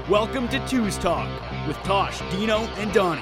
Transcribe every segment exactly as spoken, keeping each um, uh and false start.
Welcome to Two's Talk with Tosh, Dino, and Donnie.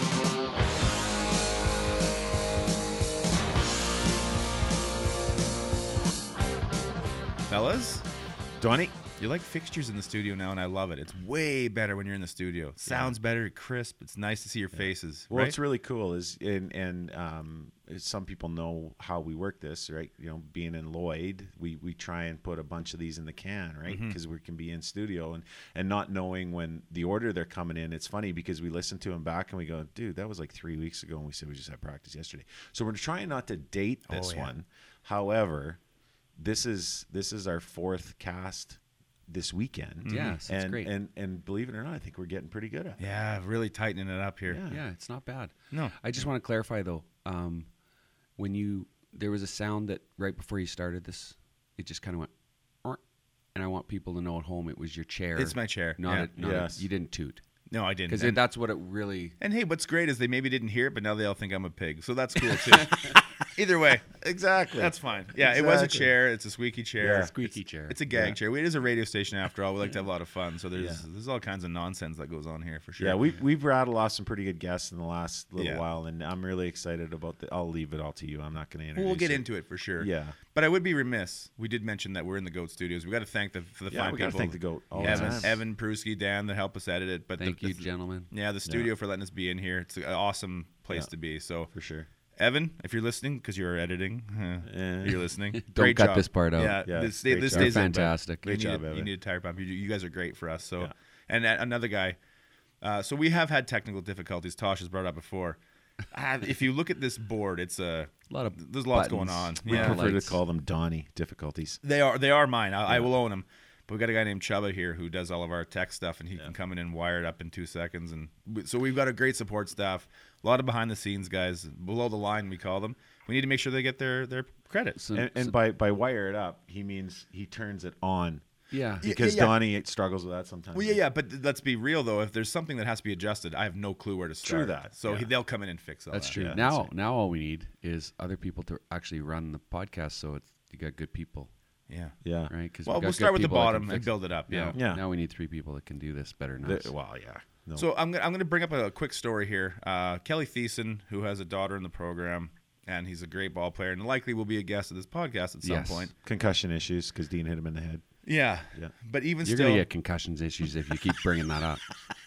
Fellas, Donnie, you like fixtures in the studio now, and I love it. It's way better when you're in the studio. Sounds yeah. better, crisp. It's nice to see your yeah. faces. Well, right? What's really cool is, and, and um, some people know how we work this, right? You know, being in Lloyd, we, we try and put a bunch of these in the can, right? Because mm-hmm. we can be in studio and, and not knowing when the order they're coming in. It's funny because we listen to them back and we go, dude, that was like three weeks ago, and we said we just had practice yesterday. So we're trying not to date this oh, yeah. one. However, this is this is our fourth cast this weekend. Mm-hmm. Yeah, so and, it's great. And and believe it or not, I think we're getting pretty good at it. Yeah, really tightening it up here. Yeah, yeah it's not bad. No. I just want to clarify, though. Um, when you, there was a sound that right before you started this, it just kind of went, Orr, and I want people to know at home it was your chair. It's my chair. Not, yeah. a, not yes. a, you didn't toot. No, I didn't. Because that's what it really... And hey, what's great is they maybe didn't hear it, but now they all think I'm a pig. So that's cool, too. Either way. Exactly. That's fine. Yeah, exactly. It was a chair. It's a squeaky chair. Yeah. Squeaky it's, chair. It's a gag yeah. chair. It is a radio station after all. We like to have a lot of fun. So there's yeah. there's all kinds of nonsense that goes on here for sure. Yeah, we, we've rattled off some pretty good guests in the last little yeah. while, and I'm really excited about the... I'll leave it all to you. I'm not going to introduce We'll get it. into it for sure. Yeah. But I would be remiss. We did mention that we're in the GOAT Studios. We got to thank the, for the yeah, fine we people. got to thank the GOAT all Evan, the time. Evan, Prusky, Dan that help us edit it. But Thank the, you, the, gentlemen. Yeah, the studio yeah. for letting us be in here. It's an awesome place yeah. to be. So for sure. Evan, if you're listening, because you're editing, uh, Yeah. you're listening. Don't great cut job. this part out. Yeah, Yeah, this, great this job. stays You're in, but fantastic. You Great need, job, a, Evan. you need a tire pump. You, you guys are great for us. So, Yeah. and uh, another guy. Uh, so we have had technical difficulties. Tosh has brought up before. Uh, if you look at this board, it's a, A lot of there's lots buttons. going on. We Yeah, prefer lights. to call them Donnie difficulties. they are they are mine. I, I Yeah. will own them. But we got a guy named Chubba here who does all of our tech stuff, and he Yeah. can come in and wire it up in two seconds. And we, so we've got a great support staff, a lot of behind the scenes guys, below the line we call them. We need to make sure they get their their credit. So, And, and so- by, by wire it up, he means he turns it on. yeah. Yeah. Because Donnie struggles with that sometimes. Well, yeah, yeah, but th- let's be real though. If there's something that has to be adjusted, I have no clue where to start. True that, So yeah. he, they'll come in and fix all That's that. true. Yeah, now, that's right. now all we need is other people to actually run the podcast, so it's you got good people, Yeah. Yeah. right? Because Well, we'll start with the bottom and build it up. Yeah. Yeah. Yeah. Now we need three people that can do this better than us. The- well, yeah. No. So I'm gonna, I'm going to bring up a, quick story here. Uh, Kelly Thiessen, who has a daughter in the program, and he's a great ball player, and likely will be a guest of this podcast at some Yes. point. concussion issues because Dean hit him in the head. Yeah. Yeah. But even You're still, gonna get concussions issues if you keep bringing that up.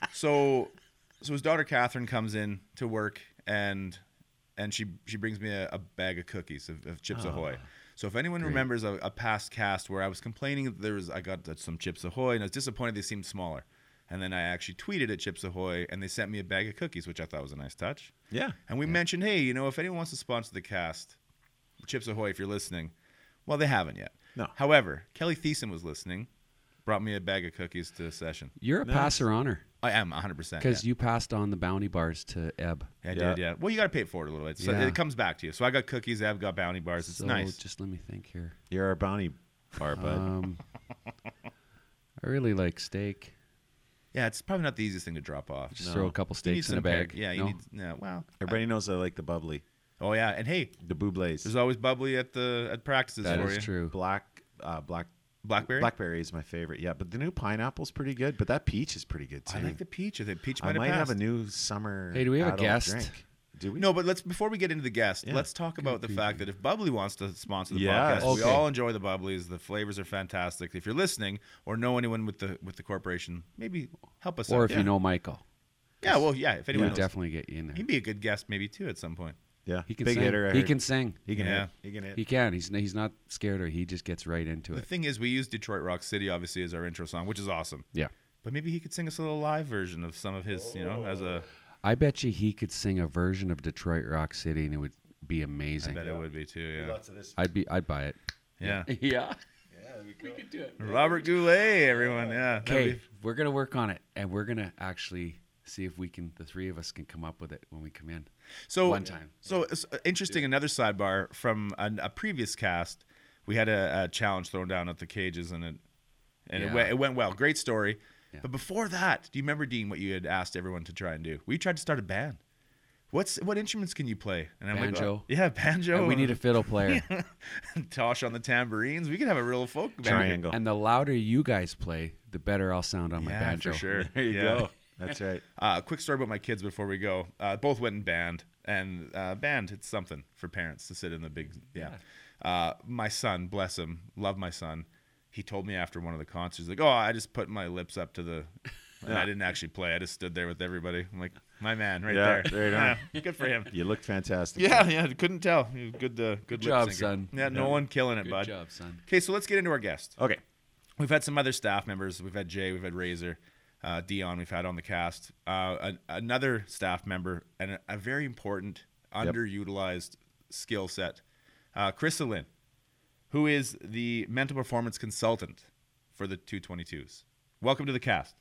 so so his daughter Catherine comes in to work, and and she she brings me a, a bag of cookies of, of Chips Oh, Ahoy. So if anyone great. remembers a, a past cast where I was complaining that there was I got some Chips Ahoy and I was disappointed they seemed smaller, and then I actually tweeted at Chips Ahoy and they sent me a bag of cookies, which I thought was a nice touch. Yeah. And we mentioned, hey, you know, if anyone wants to sponsor the cast, Chips Ahoy, if you're listening. Well, they haven't yet. No. However, Kelly Thiessen was listening, brought me a bag of cookies to the session. You're a Nice. passer honor I am one hundred percent. because yeah. you passed on the bounty bars to Eb. I Yeah. did, yeah. Well, you got to pay it forward a little bit. So Yeah. it comes back to you. So I got cookies. I've got bounty bars. It's so nice. just let me think here. You're our bounty bar, bud. Um, I really like steak. Yeah, it's probably not the easiest thing to drop off. Just No. throw a couple You need steaks in a some bag. pick. Yeah, you No? need. Yeah, well. Everybody knows I like the bubbly. Oh yeah, and hey, The Bublés. there's always bubbly at the at practices That for is you. true. Black, uh, black, Blackberry. blackberry is my favorite. Yeah, but the new pineapple's pretty good. But that peach is pretty good too. I like the peach. I think peach might I have might have passed. a new summer. Hey, do we have a adult guest? Drink. Do we? No, but let's before we get into the guest, Yeah. let's talk about the creepy. fact that if Bubbly wants to sponsor the Yeah. podcast, we Okay. all enjoy the Bubblies. The flavors are fantastic. If you're listening or know anyone with the with the corporation, maybe help us Or out. if yeah. you know Michael, yeah, well, yeah. If he anyone would knows, definitely get you in there. he'd be a good guest maybe too at some point. Yeah. He can Big sing. hitter. I He heard. can sing. He can Yeah. hit. He can hit. He can. He's he's not scared, or he just gets right into The it. thing is, we use Detroit Rock City obviously as our intro song, which is awesome. Yeah. But maybe he could sing us a little live version of some of his, you know, as a. I bet you he could sing a version of Detroit Rock City, and it would be I amazing. bet it would be too. Yeah. Lots of this. I'd be. I'd buy it. Yeah. Yeah. Yeah, we could. could do it. Robert Goulet, everyone. Yeah. that'd Okay, be- we're gonna work on it, and we're gonna actually see if we can. The three of us can come up with it when we come in. So One time. So it's uh, interesting. Another sidebar from a, a previous cast, we had a, a challenge thrown down at the cages, and it and it, Yeah. went, it went well. Great story. Yeah. But before that, do you remember, Dean, what you had asked everyone to try and do? We tried to start a band. What's what instruments can you play? And I'm like, Banjo. oh, yeah, banjo. And we need a fiddle player. Tosh on the tambourines. We could have a real folk band. Triangle. And the louder you guys play, the better I'll sound on my Yeah, banjo. for sure. There you Yeah. go. That's right. Uh, quick story about my kids before we go. Uh, both went in band, and uh, band, it's something for parents to sit in the big, yeah. Uh, my son, bless him, love my son. He told me after one of the concerts, like, oh, I just put my lips up to the, and I didn't actually play. I just stood there with everybody. I'm like, my man, right Yeah, there. right on. Yeah, good for him. You looked fantastic. Yeah, yeah, couldn't tell. He was Good, uh, good, lip job, syncer. son. Yeah, no one killing it, Good bud. job, son. Okay, so let's get into our guest. Okay. We've had some other staff members. We've had Jay. We've had Razor. Uh, Dion, we've had on the cast. Uh, a, another staff member and a, a very important, Yep. underutilized skill set, uh, Krista Lynn, who is the mental performance consultant for the two twenty-twos. Welcome to the cast.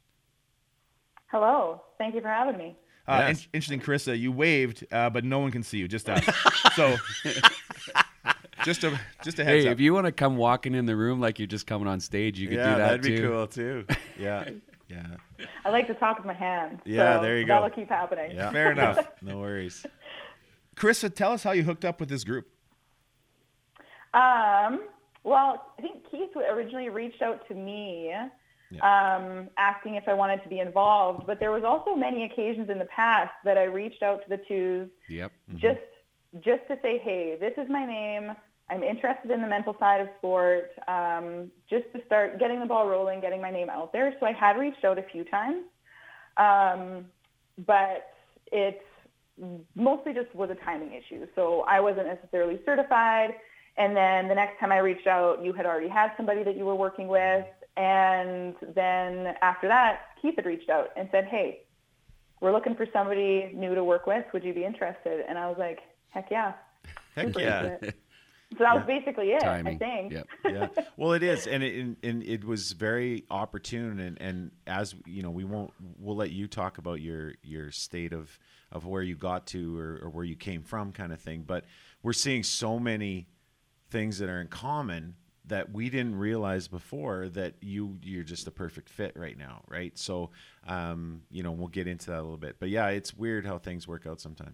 Hello. Thank you for having me. Uh, Yes. in- interesting, Krista, you waved, uh, but no one can see you, just us. So, just a just a heads Hey, up. if you want to come walking in the room like you're just coming on stage, you could Yeah, do that that'd be too. cool too. Yeah. Yeah. I like to talk with my hands. Yeah, so there you go. That'll keep happening. Yeah. Fair enough. No worries. Krista, tell us how you hooked up with this group. Um, well, I think Keith originally reached out to me um, asking if I wanted to be involved, but there was also many occasions in the past that I reached out to the twos Yep. just just to say, hey, this is my name. I'm interested in the mental side of sport, um, just to start getting the ball rolling, getting my name out there. So I had reached out a few times, um, but it mostly just was a timing issue. So I wasn't necessarily certified. And then the next time I reached out, you had already had somebody that you were working with. And then after that, Keith had reached out and said, hey, we're looking for somebody new to work with. Would you be interested? And I was like, heck yeah. Heck Super yeah. into it. So that was basically it, Timing. I think. Yep. Yeah. Well, it is, and it and, and it was very opportune, and, and as you know, we won't we'll let you talk about your your state of of where you got to or, or where you came from, kind of thing. But we're seeing so many things that are in common that we didn't realize before that you you're just a perfect fit right now, right? So, um, you know, we'll get into that a little bit. But yeah, it's weird how things work out sometimes.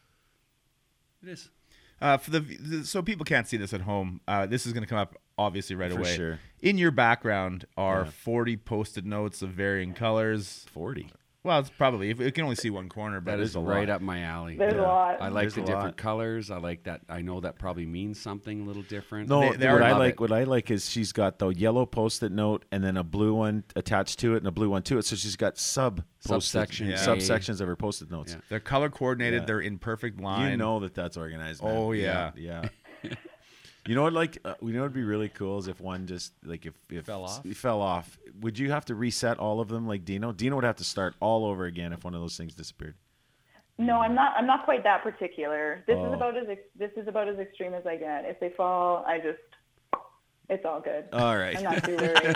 It is. Uh, for the, the so people can't see this at home, uh, this is going to come up obviously right For away. sure. In your background are Yeah. forty post-it notes of varying colors. Forty. Well, it's probably if it can only see one corner, but That is is a right lot. up my alley. There's Yeah. a lot. I like There's the a different lot. colors. I like that. I know that probably means something a little different. No, They- they what are- I love like it. what I like is she's got the yellow post-it note and then a blue one attached to it and a blue one to it. So she's got sub Subsection Yeah. subsections of her post-it notes. Yeah. they're color coordinated. Yeah. They're in perfect line. You know that that's organized. Man. Oh, yeah. yeah. You know what? Like, uh, you know, what'd be really cool is if one just like if if Fell off? s- fell off. Would you have to reset all of them like Dino? Dino would have to start all over again if one of those things disappeared. No, I'm not. I'm not quite that particular. This Oh. is about as ex- this is about as extreme as I get. If they fall, I just it's all good. All right. I'm not too worried.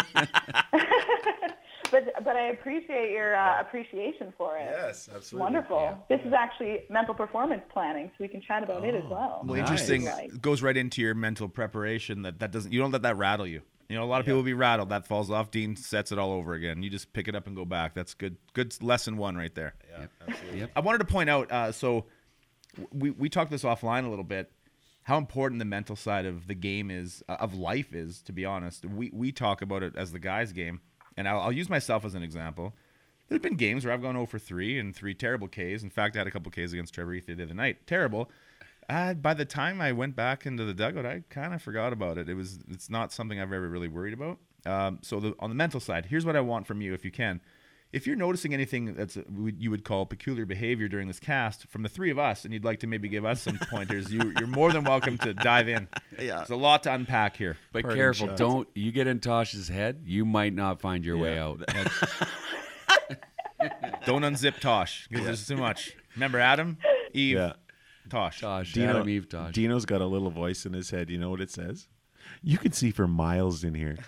but but I appreciate your uh, appreciation for it. Yes, absolutely. Wonderful. This is actually mental performance planning, so we can chat about it as well. Well, Nice. interesting. Right. It goes right into your mental preparation. That that doesn't. You don't let that rattle you. You know, a lot of people will be rattled. That falls off. Dean sets it all over again. You just pick it up and go back. That's good. Good lesson one right there. Yeah, absolutely. Yep. I wanted to point out. Uh, so we we talked this offline a little bit. How important the mental side of the game is, uh, of life is. To be honest, we we talk about it as the guys' game, and I'll, I'll use myself as an example. There's been games where I've gone oh for three and three terrible Ks. In fact, I had a couple Ks against Trevor Ether the other night. Terrible. Uh, by the time I went back into the dugout, I kind of forgot about it. It was it's not something I've ever really worried about. Um, so the, on the mental side, here's what I want from you, if you can. If you're noticing anything that's you would call peculiar behavior during this cast from the three of us, and you'd like to maybe give us some pointers, you, you're more than welcome to dive in. Yeah. There's a lot to unpack here. But Parting careful, shots. don't you get in Tosh's head, you might not find your way Yeah. out. Don't unzip Tosh because there's too much. Remember Adam, Eve, Yeah. Tosh. Tosh, Dino, Adam, Eve, Tosh. Dino's got a little voice in his head. You know what it says? You can see for miles in here.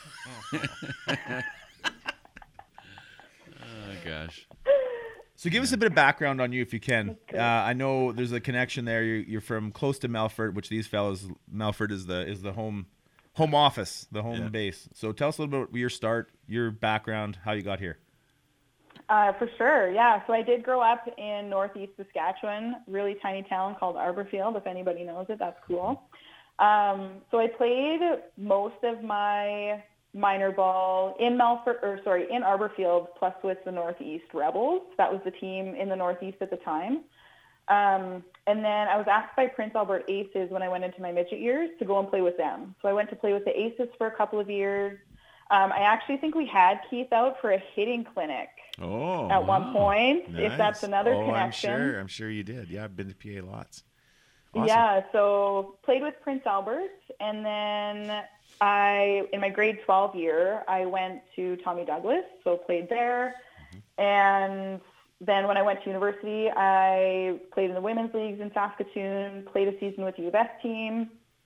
Oh gosh. So give us a bit of background on you if you can. Uh, I know there's a connection there. You're, you're from close to Melfort, which these fellows, Melfort is the is the home home office, the home Yeah. base. So tell us a little bit about your start, your background, how you got here. Uh, for sure, yeah. So I did grow up in northeast Saskatchewan, really tiny town called Arborfield. If anybody knows it, that's cool. Um, so I played most of my minor ball in Melfort, or sorry, in Arborfield, plus with the Northeast Rebels. That was the team in the Northeast at the time. Um, and then I was asked by Prince Albert Aces when I went into my midget years to go and play with them. So I went to play with the Aces for a couple of years. Um, I actually think we had Keith out for a hitting clinic Oh, at one wow. point, if Nice. that's another oh, connection. I'm sure. I'm sure you did. Yeah, I've been to P A lots. Awesome. Yeah, so played with Prince Albert, and then I, in my grade twelve year, I went to Tommy Douglas, so played there. Mm-hmm. And then when I went to university, I played in the women's leagues in Saskatoon, played a season with the U of S team.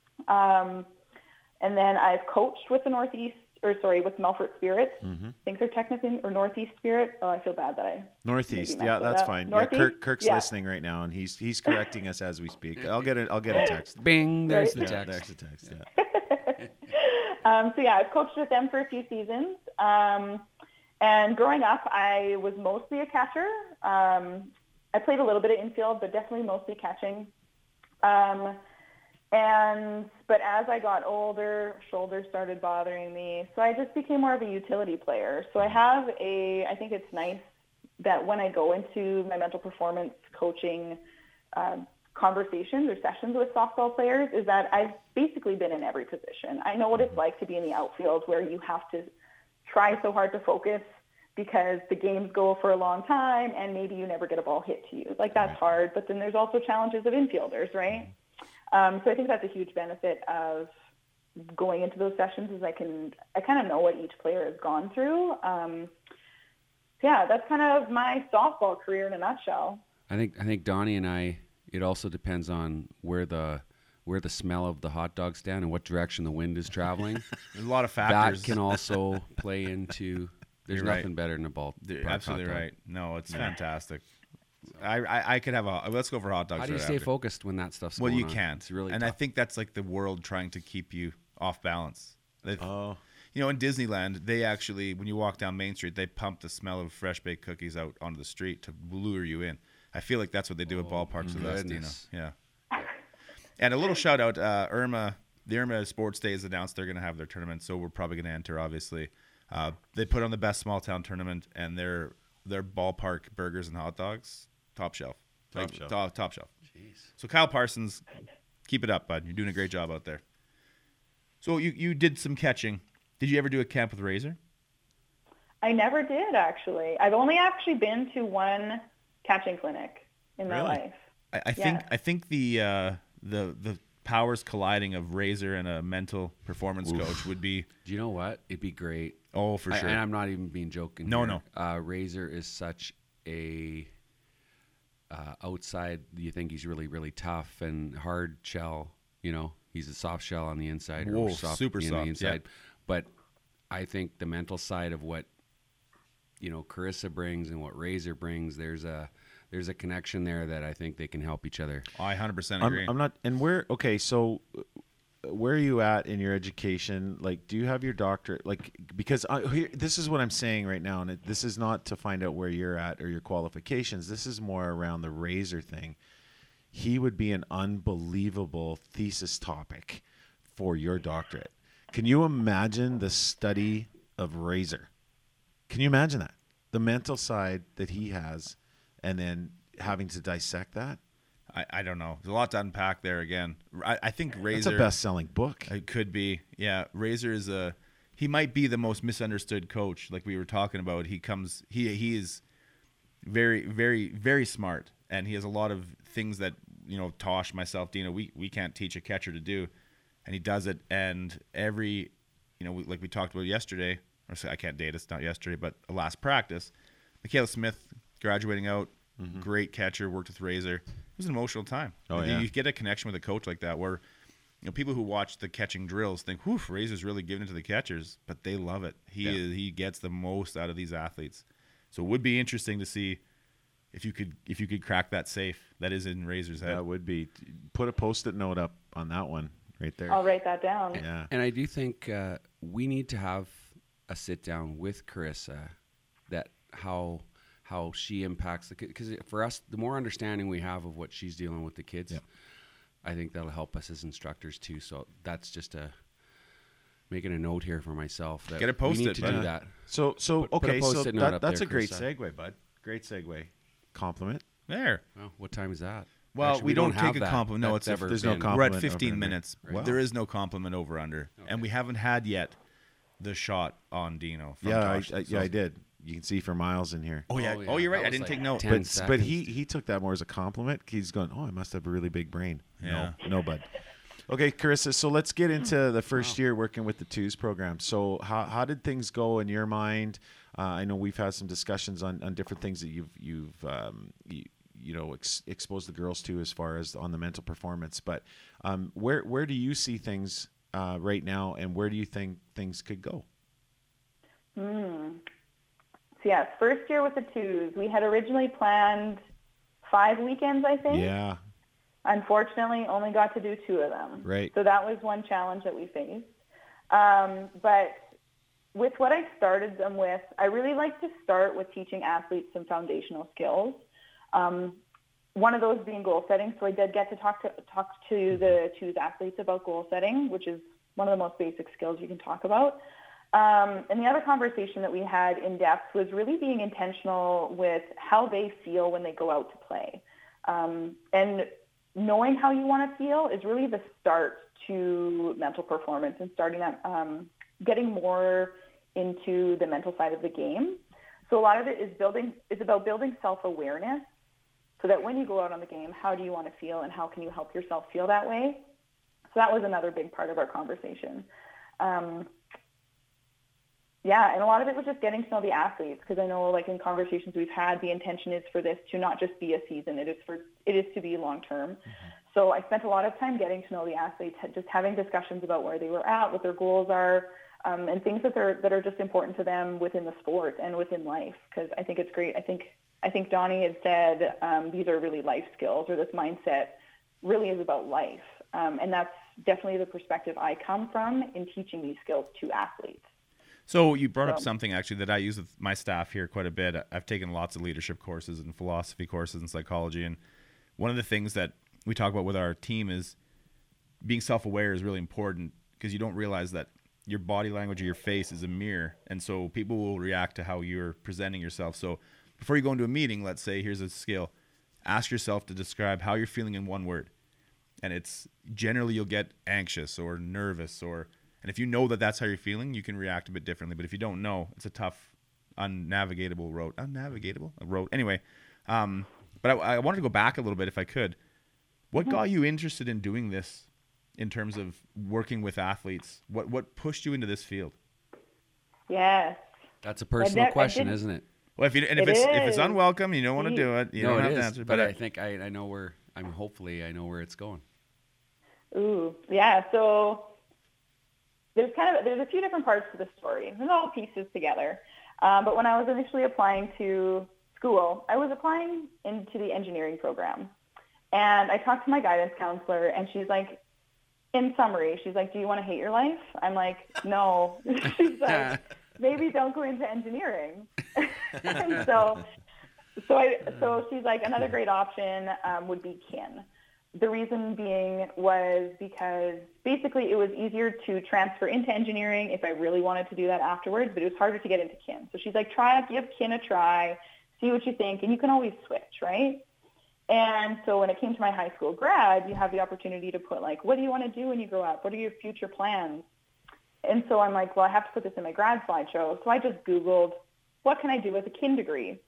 Um, and then I've coached with the Northeast, or sorry, with Melfort Spirits. Mm-hmm. I think they're technically, or Northeast Spirit. Oh, I feel bad that I Northeast. maybe Yeah, messed that's that up. fine. Northeast? Yeah, Kirk, Kirk's Yeah. listening right now, and he's he's correcting us as we speak. I'll get it. I'll get a text. Bing, there's Right. the Yeah, text. there's the text. Yeah. Um, so yeah, I've coached with them for a few seasons. Um, and growing up, I was mostly a catcher. Um, I played a little bit of infield, but definitely mostly catching. Um, and but as I got older, shoulders started bothering me, so I just became more of a utility player. So I have a. I think it's nice that when I go into my mental performance coaching uh, conversations or sessions with softball players, is that I've basically been in every position. I know what it's like to be in the outfield, where you have to try so hard to focus because the games go for a long time and maybe you never get a ball hit to you. Like, that's hard. But then there's also challenges of infielders, right? Um, so I think that's a huge benefit of going into those sessions, is I can, I kind of know what each player has gone through. Um, yeah, that's kind of my softball career in a nutshell. I think I think Donnie and I. It also depends on where the where the smell of the hot dog stand and what direction the wind is traveling. There's a lot of factors. That can also play into. There's You're right. nothing better than a ball. Dude, park absolutely hot dog. right. No, it's fantastic. I, I I could have a. Let's go for hot dogs. How do you right stay after. focused when that stuff's Well, going you on? can't. It's really and I tough. think that's like the world trying to keep you off balance. They- Oh, You know, in Disneyland, they actually, when you walk down Main Street, they pump the smell of fresh baked cookies out onto the street to lure you in. I feel like that's what they do at ballparks with us, Dino. goodness. Yeah. And a little shout out, uh, Irma, the Irma Sports Day has announced they're going to have their tournament, so we're probably going to enter, obviously. Uh, they put on the best small town tournament, and their their ballpark burgers and hot dogs, top shelf. Top Like, shelf. Top, top shelf. So Kyle Parsons, keep it up, bud. You're doing a great job out there. So you, you did some catching. Did you ever do a camp with Razor? I never did, actually. I've only actually been to one catching clinic in my Really? life. I, I think Yeah. I think the uh, the the powers colliding of Razor and a mental performance coach would be Do you know what? It'd be great. oh for I- sure. and I'm not even being joking. No, here. Uh, Razor is such a uh, outside. You think he's really, really tough and hard shell. You know, he's a soft shell on the inside, Whoa, or soft super on soft, the inside. yeah. But I think the mental side of what you know Carissa brings and what Razor brings, there's a there's a connection there that I think they can help each other. I one hundred percent I'm, agree. I'm not. And where? Okay, so uh, where are you at in your education? Like, do you have your doctorate? Like, because I, here, this is what I'm saying right now, and it, this is not to find out where you're at or your qualifications. This is more around the Razor thing. He would be an unbelievable thesis topic for your doctorate. Can you imagine the study of Razor? Can you imagine that? The mental side that he has, and then having to dissect that? I, I don't know. There's a lot to unpack there again. I, I think Razor It's a best-selling book. It could be. Yeah, Razor is a he might be the most misunderstood coach like we were talking about. He comes he he is very very very smart, and he has a lot of things that, you know, Tosh, myself, Dina, we we can't teach a catcher to do, and he does it. And every, you know, we, like we talked about yesterday, or say, I can't date us, not yesterday, but a last practice, Michaela Smith graduating out, great catcher, worked with Razor. It was an emotional time. Oh, you, yeah. you get a connection with a coach like that, where, you know, people who watch the catching drills think, "Whew, Razor's really giving it to the catchers," but they love it. He Yeah. is, he gets the most out of these athletes. So it would be interesting to see if you could if you could crack that safe that is in Razor's head. That would be. Put a post-it note up on that one right there. I'll write that down. Yeah. And I do think uh, we need to have a sit down with Carissa, that how how she impacts the kid. Because for us, the more understanding we have of what she's dealing with the kids, Yeah. I think that'll help us as instructors too. So that's just a making a note here for myself that Get it we posted, need to bud. do that. So, so Put- put a okay, so Post-it note that, up that's there, a great Carissa. segue, bud. Great segue. Compliment. There. Well, what time is that? Well, Actually, we, don't, have take a that. compliment. No, That's it's ever there's no been- compliment. We're at over fifteen under. minutes. Wow. There is no compliment over under, and we haven't had yet the shot on Dino. From Yeah, I, Tosh. I, So- yeah, I did. You can see for Miles in here. Oh yeah. Oh, Oh, yeah, you're right. that I was didn't like take note. ten But seconds. but he he took that more as a compliment. He's going, oh, I must have a really big brain. Yeah. No, no, bud. Okay, Carissa. So let's get into the first year working with the twos program. So how how did things go in your mind? Uh, I know we've had some discussions on, on different things that you've you've um, you, you know ex- exposed the girls to as far as on the mental performance. But um, where where do you see things uh, right now, and where do you think things could go? Hmm. So yes, first year with the twos, we had originally planned five weekends, I think. Yeah. Unfortunately, only got to do two of them. Right. So that was one challenge that we faced. Um, but with what I started them with, I really like to start with teaching athletes some foundational skills. Um, one of those being goal setting. So I did get to talk to talk to the twos athletes about goal setting, which is one of the most basic skills you can talk about. Um, and the other conversation that we had in depth was really being intentional with how they feel when they go out to play. Um, and knowing how you want to feel is really the start to mental performance and starting that, um, getting more into the mental side of the game. So a lot of it is building, is about building self-awareness so that when you go out on the game, how do you want to feel and how can you help yourself feel that way? So that was another big part of our conversation. Um, Yeah, and a lot of it was just getting to know the athletes because I know, like in conversations we've had, the intention is for this to not just be a season; it is for it is to be long term. Mm-hmm. So I spent a lot of time getting to know the athletes, just having discussions about where they were at, what their goals are, um, and things that they're that are just important to them within the sport and within life. Because I think it's great. I think I think Donnie had said um, these are really life skills, or this mindset really is about life, um, and that's definitely the perspective I come from in teaching these skills to athletes. So you brought up So- something actually that I use with my staff here quite a bit. I've taken lots of leadership courses and philosophy courses and psychology, and one of the things that we talk about with our team is being self-aware is really important because you don't realize that your body language or your face is a mirror, and so people will react to how you're presenting yourself. So before you go into a meeting, let's say here's a skill, ask yourself to describe how you're feeling in one word, and it's generally you'll get anxious or nervous or And if you know that that's how you're feeling, you can react a bit differently. But if you don't know, it's a tough, unnavigatable road. Unnavigatable? A road. Anyway, um, but I, I wanted to go back a little bit if I could. What got you interested in doing this in terms of working with athletes? What what pushed you into this field? Yes. That's a personal ne- I question, didn't- isn't it? Well, if you and if It it's if it's is. unwelcome, you don't want to See? do it. You no, don't it have is. to answer. But But I think I, I know where I'm. Hopefully, I know where it's going. Ooh, yeah. So there's kind of there's a few different parts to the story. There's all pieces together. Um, but when I was initially applying to school, I was applying into the engineering program, and I talked to my guidance counselor, and she's like, in summary, she's like, "Do you want to hate your life?" I'm like, "No." She's like, "Maybe don't go into engineering." And so, so I so she's like, another great option um, would be kin. The reason being was because basically it was easier to transfer into engineering if I really wanted to do that afterwards, but it was harder to get into kin. So she's like, try give kin a try, see what you think, and you can always switch, right? And so when it came to my high school grad, you have the opportunity to put like, what do you want to do when you grow up? What are your future plans? And so I'm like, well, I have to put this in my grad slideshow. So I just Googled, what can I do with a kin degree?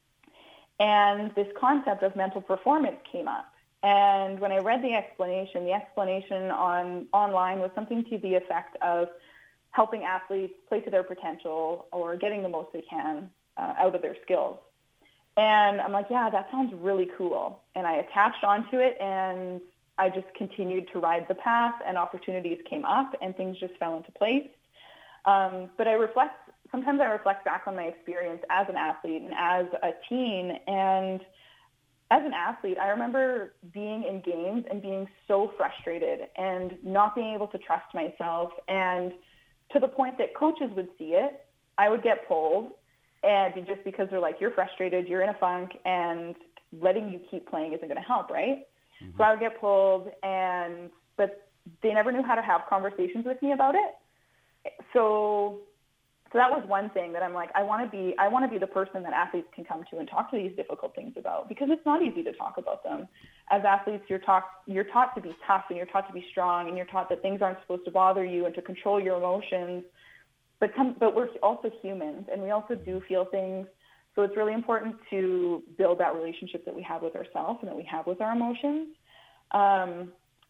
And this concept of mental performance came up. And when I read the explanation, the explanation on online was something to the effect of helping athletes play to their potential or getting the most they can uh, out of their skills. And I'm like, yeah, that sounds really cool. And I attached onto it, and I just continued to ride the path, and opportunities came up, and things just fell into place. Um, but I reflect, sometimes I reflect back on my experience as an athlete and as a teen, and as an athlete, I remember being in games and being so frustrated and not being able to trust myself, and to the point that coaches would see it. I would get pulled, and just because they're like, you're frustrated, you're in a funk, and letting you keep playing isn't going to help, right? Mm-hmm. So I would get pulled, and but they never knew how to have conversations with me about it. so, so that was one thing that I'm like, I want to be, I want to be the person that athletes can come to and talk to these difficult things about, because it's not easy to talk about them. As athletes, you're taught, you're taught to be tough, and you're taught to be strong, and you're taught that things aren't supposed to bother you and to control your emotions. But come, but we're also humans, and we also do feel things. So it's really important to build that relationship that we have with ourselves and that we have with our emotions. Um,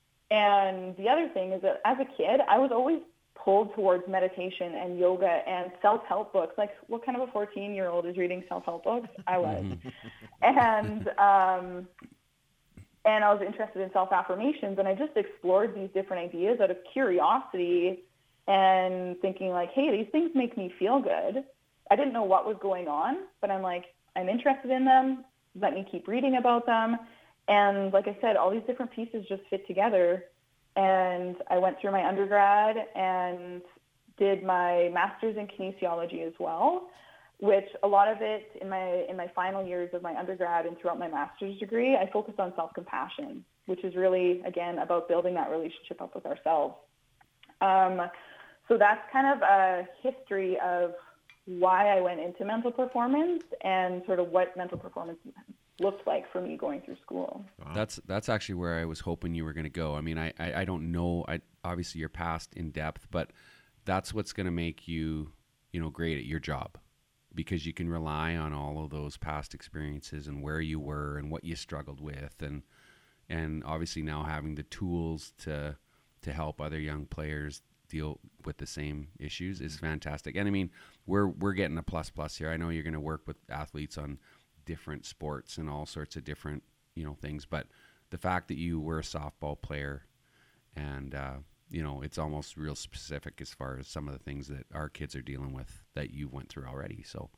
and the other thing is that as a kid, I was always pulled towards meditation and yoga and self-help books. Like, what kind of a fourteen-year-old is reading self-help books? I was. and um, and I was interested in self-affirmations, and I just explored these different ideas out of curiosity and thinking like, hey, these things make me feel good. I didn't know what was going on, but I'm like, I'm interested in them. Let me keep reading about them. And like I said, all these different pieces just fit together. And I went through my undergrad and did my master's in kinesiology as well, which a lot of it in my in my final years of my undergrad and throughout my master's degree, I focused on self-compassion, which is really, again, about building that relationship up with ourselves. Um, so that's kind of a history of why I went into mental performance and sort of what mental performance looked like for me going through school. Wow. That's that's actually where I was hoping you were going to go. I mean, I, I, I don't know. I obviously you're past in depth, but that's what's going to make you, you know, great at your job, because you can rely on all of those past experiences and where you were and what you struggled with, and and obviously now having the tools to to help other young players deal with the same issues is fantastic. And I mean, we're we're getting a plus plus here. I know you're going to work with athletes on different sports and all sorts of different, you know, things, but the fact that you were a softball player and uh, you know, it's almost real specific as far as some of the things that our kids are dealing with that you went through already. So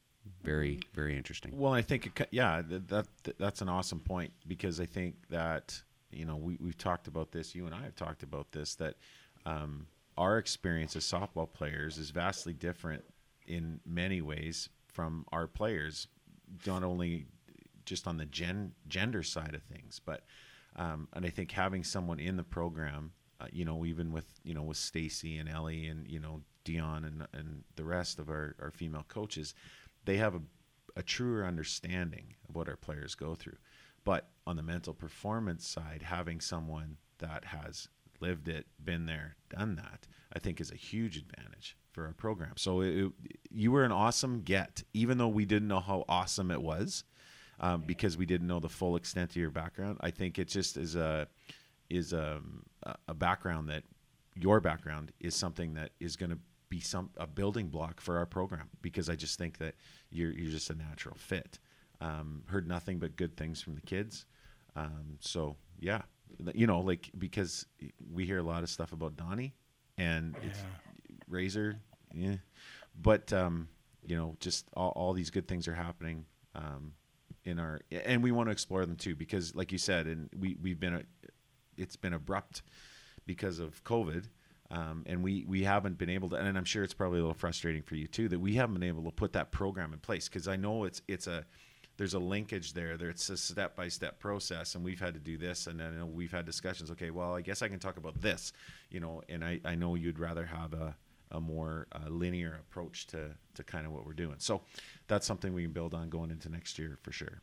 very, very interesting. Well, I think, it, yeah, that, that that's an awesome point, because I think that, you know, we, we've talked about this, you and I have talked about this, that um, our experience as softball players is vastly different in many ways from our players, not only just on the gen, gender side of things, but um, and I think having someone in the program, uh, you know, even with, you know, with Stacy and Ellie and, you know, Dion and and the rest of our, our female coaches, they have a, a truer understanding of what our players go through. But on the mental performance side, having someone that has lived it, been there, done that, I think is a huge advantage for our program. So it, it, you were an awesome get, even though we didn't know how awesome it was, um, because we didn't know the full extent of your background. I think it just is a is a, a background that your background is something that is going to be some a building block for our program, because I just think that you're you're just a natural fit. Um, heard nothing but good things from the kids. Um, so yeah, you know, like, because we hear a lot of stuff about Donnie and Yeah. it's Razor, yeah, but um, you know, just all, all these good things are happening um, in our, and we want to explore them too, because like you said, and we we've been a, it's been abrupt because of COVID. Um, and we, we haven't been able to, and I'm sure it's probably a little frustrating for you too, that we haven't been able to put that program in place. Cause I know it's, it's a, there's a linkage there, there it's a step-by-step process, and we've had to do this. And then, you know, we've had discussions. Okay, well, I guess I can talk about this, you know, and I, I know you'd rather have a, a more uh, linear approach to, to kind of what we're doing. So that's something we can build on going into next year for sure.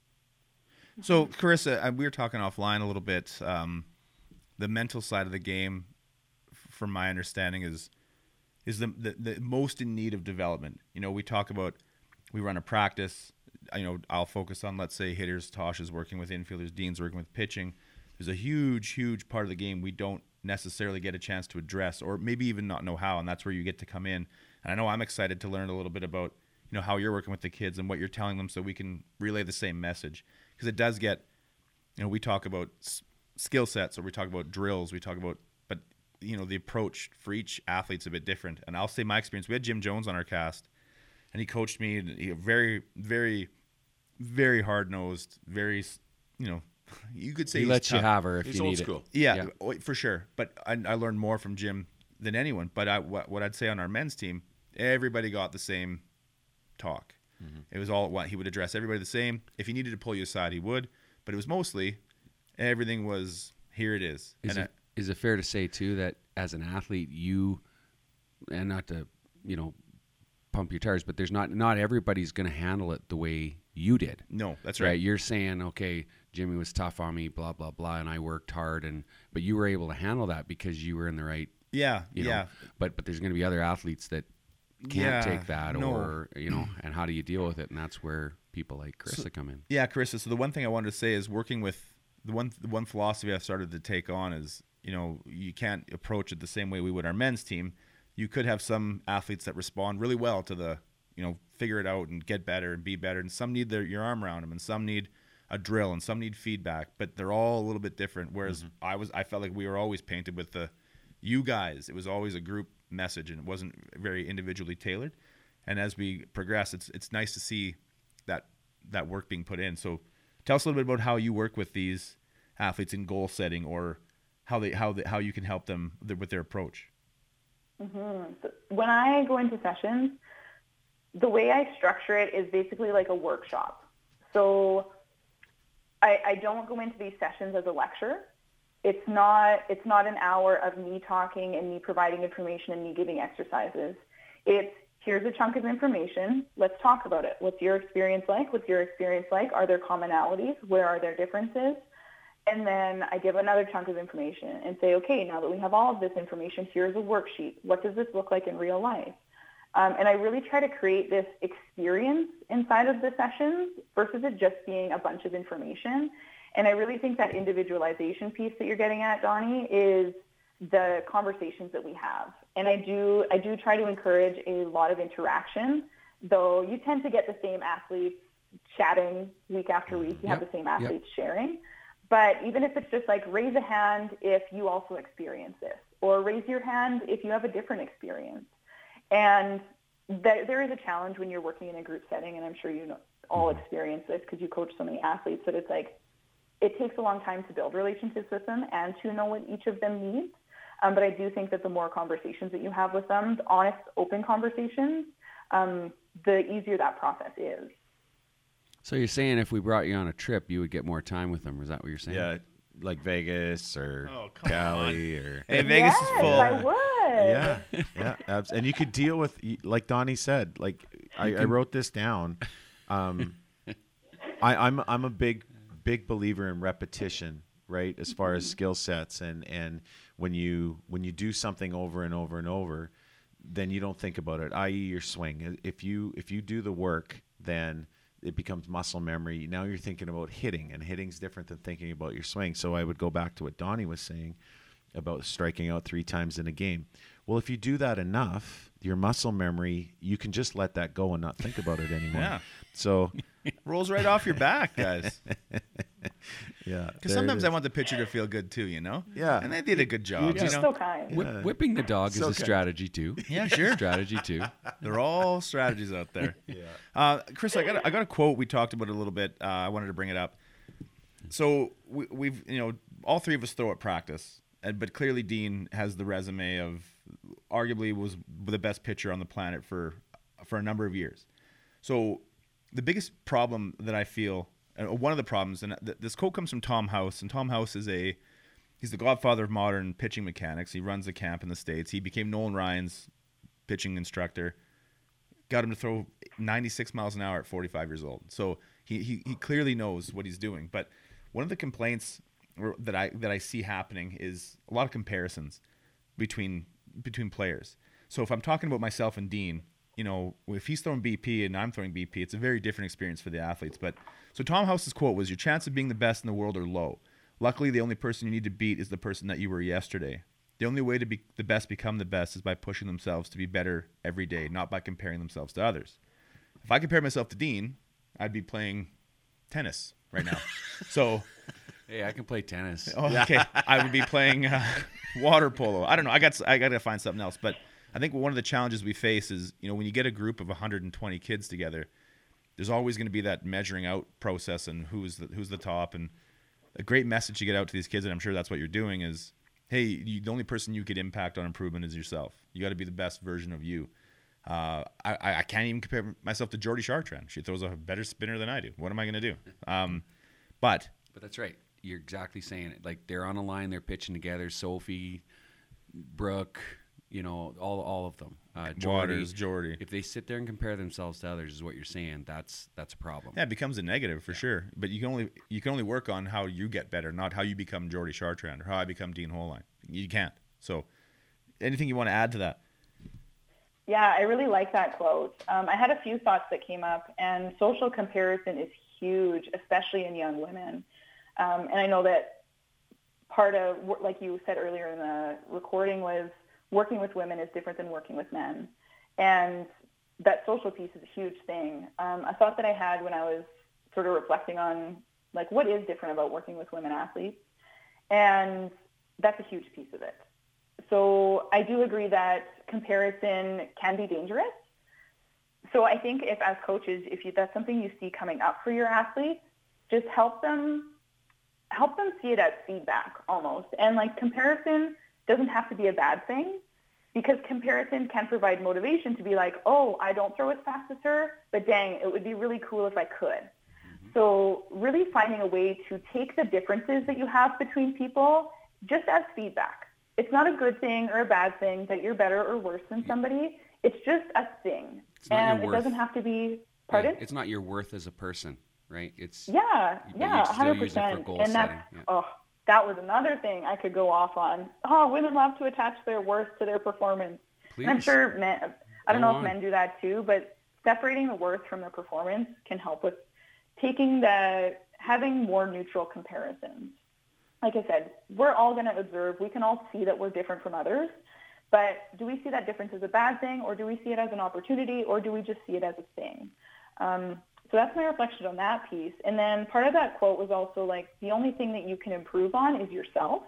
So Carissa, uh, we were talking offline a little bit. Um, the mental side of the game, from my understanding, is is the, the the most in need of development. You know, we talk about, we run a practice. You know, I'll focus on, let's say, hitters. Tosh is working with infielders. Dean's working with pitching. There's a huge, huge part of the game we don't necessarily get a chance to address, or maybe even not know how, and that's where you get to come in. And I know I'm excited to learn a little bit about, you know, how you're working with the kids and what you're telling them, so we can relay the same message. Because it does get, you know, we talk about s- skill sets, or we talk about drills, we talk about, but you know, the approach for each athlete's a bit different. And I'll say my experience, we had Jim Jones on our cast, and he coached me, he, very, very, very hard-nosed, very, you know, you could say He he's lets you tough. have her if He's you old need school. it. Yeah, Yeah. oh, for sure. But I, I learned more from Jim than anyone. But I, what, what I'd say on our men's team, everybody got the same talk. Mm-hmm. It was all, he would address everybody the same. If he needed to pull you aside, he would. But it was mostly, everything was, here it is. Is and it, is it fair to say too that as an athlete, you and not to, you know, pump your tires, but there's not not everybody's going to handle it the way you did. No, that's right. You're saying, okay, Jimmy was tough on me, blah blah blah, and I worked hard, and but you were able to handle that because you were in the right. Yeah, you know, yeah. But but there's going to be other athletes that can't Yeah, take that, no. or you know, and how do you deal with it? And that's where people like Carissa So- come in. Yeah, Carissa. So the one thing I wanted to say is working with the one the one philosophy I've started to take on is, you know, you can't approach it the same way we would our men's team. You could have some athletes that respond really well to the, you know, figure it out and get better and be better, and some need their your arm around them, and some need a drill, and some need feedback. But they're all a little bit different. Whereas Mm-hmm. I was I felt like we were always painted with the you guys. It was always a group message, and it wasn't very individually tailored. And as we progress, it's it's nice to see that that work being put in. So tell us a little bit about how you work with these athletes in goal setting, or how they how they, how you can help them with their approach. Mm-hmm. So when I go into sessions, the way I structure it is basically like a workshop. So I, I don't go into these sessions as a lecture. It's not it's not an hour of me talking and me providing information and me giving exercises. It's here's a chunk of information. Let's talk about it. What's your experience like? What's your experience like? Are there commonalities? Where are there differences? And then I give another chunk of information and say, okay, now that we have all of this information, here's a worksheet. What does this look like in real life? Um, and I really try to create this experience inside of the sessions versus it just being a bunch of information. And I really think that individualization piece that you're getting at, Donnie, is the conversations that we have. And I do I do try to encourage a lot of interaction, though you tend to get the same athletes chatting week after week. You Yep, have the same yep. athletes sharing. But even if it's just like raise a hand if you also experience this, or raise your hand if you have a different experience. And th- there is a challenge when you're working in a group setting, and I'm sure you know, all experience this because you coach so many athletes, that it's like it takes a long time to build relationships with them and to know what each of them needs. Um, but I do think that the more conversations that you have with them, the honest, open conversations, um, the easier that process is. So you're saying if we brought you on a trip, you would get more time with them? Is that what you're saying? Yeah, like Vegas or Oh, come Cali or Hey, Vegas yes, is full. I would. yeah, yeah, abs- and you could deal with, like Donnie said. Like I, I wrote this down. Um, I, I'm I'm a big big believer in repetition, right? As far as skill sets, and and when you when you do something over and over and over, then you don't think about it. that is, your swing. If you if you do the work, then it becomes muscle memory. Now you're thinking about hitting, and hitting's different than thinking about your swing. So I would go back to what Donnie was saying about striking out three times in a game. Well, if you do that enough, your muscle memory, you can just let that go and not think about it anymore. Yeah. So, Rolls right off your back, guys. yeah. Because there sometimes it I is. want the pitcher to feel good too, you know? Yeah. And they did a good job. You're You know? so kind. Whip, Yeah. Whipping the dog So is a okay. strategy too. Yeah, sure. strategy too. They're all strategies out there. Yeah. Uh, Chris, I got a, I got a quote. We talked about it a little bit. Uh, I wanted to bring it up. So we, we've you know all three of us throw at practice, and but clearly Dean has the resume of arguably was the best pitcher on the planet for for a number of years. So the biggest problem that I feel, uh, one of the problems, and th- this quote comes from Tom House, and Tom House is a he's the godfather of modern pitching mechanics. He runs a camp in the States. He became Nolan Ryan's pitching instructor. Got him to throw ninety-six miles an hour at forty-five years old. So he, he, he clearly knows what he's doing. But one of the complaints or- that I that I see happening is a lot of comparisons between between players. So if I'm talking about myself and Dean, you know, if he's throwing B P and I'm throwing B P, it's a very different experience for the athletes. But so Tom House's quote was, "Your chance of being the best in the world are low. Luckily, the only person you need to beat is the person that you were yesterday. The only way to be the best become the best is by pushing themselves to be better every day, not by comparing themselves to others." If I compared myself to Dean, I'd be playing tennis right now. So, Hey, I can play tennis. oh, okay, I would be playing uh, water polo. I don't know. I got I got to find something else. But I think one of the challenges we face is, you know, when you get a group of one hundred twenty kids together, there's always going to be that measuring out process and who's the, who's the top. And a great message to get out to these kids, and I'm sure that's what you're doing, is, hey, you, the only person you could impact on improvement is yourself. You got to be the best version of you. Uh, I, I can't even compare myself to Jordy Chartrand. She throws a better spinner than I do. What am I going to do? Um, but But that's right. You're exactly saying it. Like, they're on a line, they're pitching together. Sophie, Brooke, You know, all all of them. Uh, Waters, Jordy. If they sit there and compare themselves to others, is what you're saying. That's that's a problem. Yeah, it becomes a negative for sure. But you can only you can only work on how you get better, not how you become Jordy Chartrand or how I become Dean Holline. You can't. So, anything you want to add to that? Yeah, I really like that quote. Um, I had a few thoughts that came up, and social comparison is huge, especially in young women. Um, and I know that part of, like you said earlier in the recording, was working with women is different than working with men. And that social piece is a huge thing. Um, a thought that I had when I was sort of reflecting on, like, what is different about working with women athletes? And that's a huge piece of it. So I do agree that comparison can be dangerous. So I think if as coaches, if you, that's something you see coming up for your athletes, just help them, help them see it as feedback almost. And like comparison doesn't have to be a bad thing, because comparison can provide motivation to be like, oh, I don't throw as fast as her, but dang, it would be really cool if I could. Mm-hmm. So really finding a way to take the differences that you have between people just as feedback. It's not a good thing or a bad thing that you're better or worse than somebody. It's just a thing. And it doesn't have to be, pardon? Yeah, it's not your worth as a person, right? It's Yeah, yeah, one hundred percent. And that's, yeah. oh, that was another thing I could go off on. Oh, women love to attach their worth to their performance. Please. And I'm sure men, I don't go know on. if men do that too, but separating the worth from the performance can help with taking the, having more neutral comparisons. Like I said, we're all going to observe. We can all see that we're different from others. But do we see that difference as a bad thing, or do we see it as an opportunity, or do we just see it as a thing? Um, so that's my reflection on that piece. And then part of that quote was also like, the only thing that you can improve on is yourself.